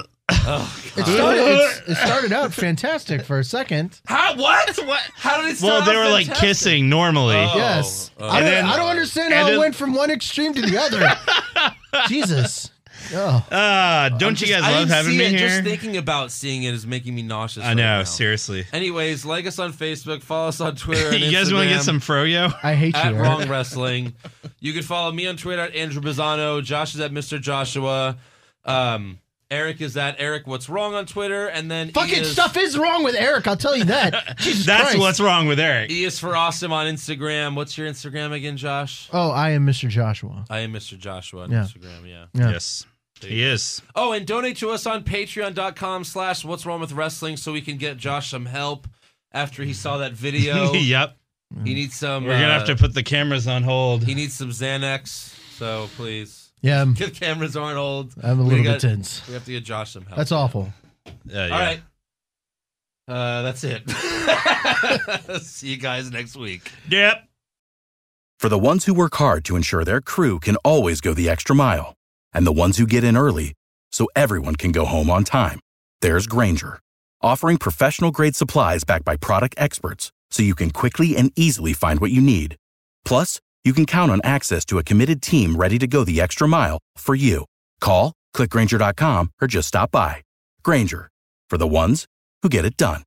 It started out fantastic for a second.
How? What? How did it start?
Well, they
off
were like
fantastic?
kissing normally.
Oh.
Yes. I
And then-
don't understand
and
how it
then-
went from one extreme to the other. Jesus. Oh.
Don't you guys
I
love
didn't
having
see
me
it.
here?
Just thinking about seeing it is making me nauseous.
I
right
know,
now.
seriously.
Anyways, like us on Facebook, follow us on Twitter. And
You guys want to get
Instagram
some froyo?
I hate you,
at
Eric.
Wrong Wrestling. You can follow me on Twitter at Andrew Bizzano. Josh is at Mr. Joshua. Eric is at Eric What's Wrong on Twitter, and then
Fucking stuff is wrong with Eric, I'll tell you that. Jesus
That's
Christ.
what's wrong with Eric.
E is for awesome on Instagram. What's your Instagram again, Josh?
Oh, I am Mr. Joshua.
I am Mr. Joshua on
Yeah.
Instagram. Yeah.
Yeah.
Yes, he is.
Oh, and donate to us on patreon.com/What's Wrong with Wrestling so we can get Josh some help after he saw that video.
Yep.
He needs some.
We're going to have to put the cameras on hold.
He needs some Xanax. So please
Yeah,
get the cameras on hold.
I'm a
We
little
got-
bit tense.
We have to get Josh some help.
That's awful.
Yeah.
All right. That's it. See you guys next week.
Yep.
For the ones who work hard to ensure their crew can always go the extra mile, and the ones who get in early so everyone can go home on time, there's Grainger, offering professional-grade supplies backed by product experts so you can quickly and easily find what you need. Plus, you can count on access to a committed team ready to go the extra mile for you. Call, click Grainger.com, or just stop by. Grainger, for the ones who get it done.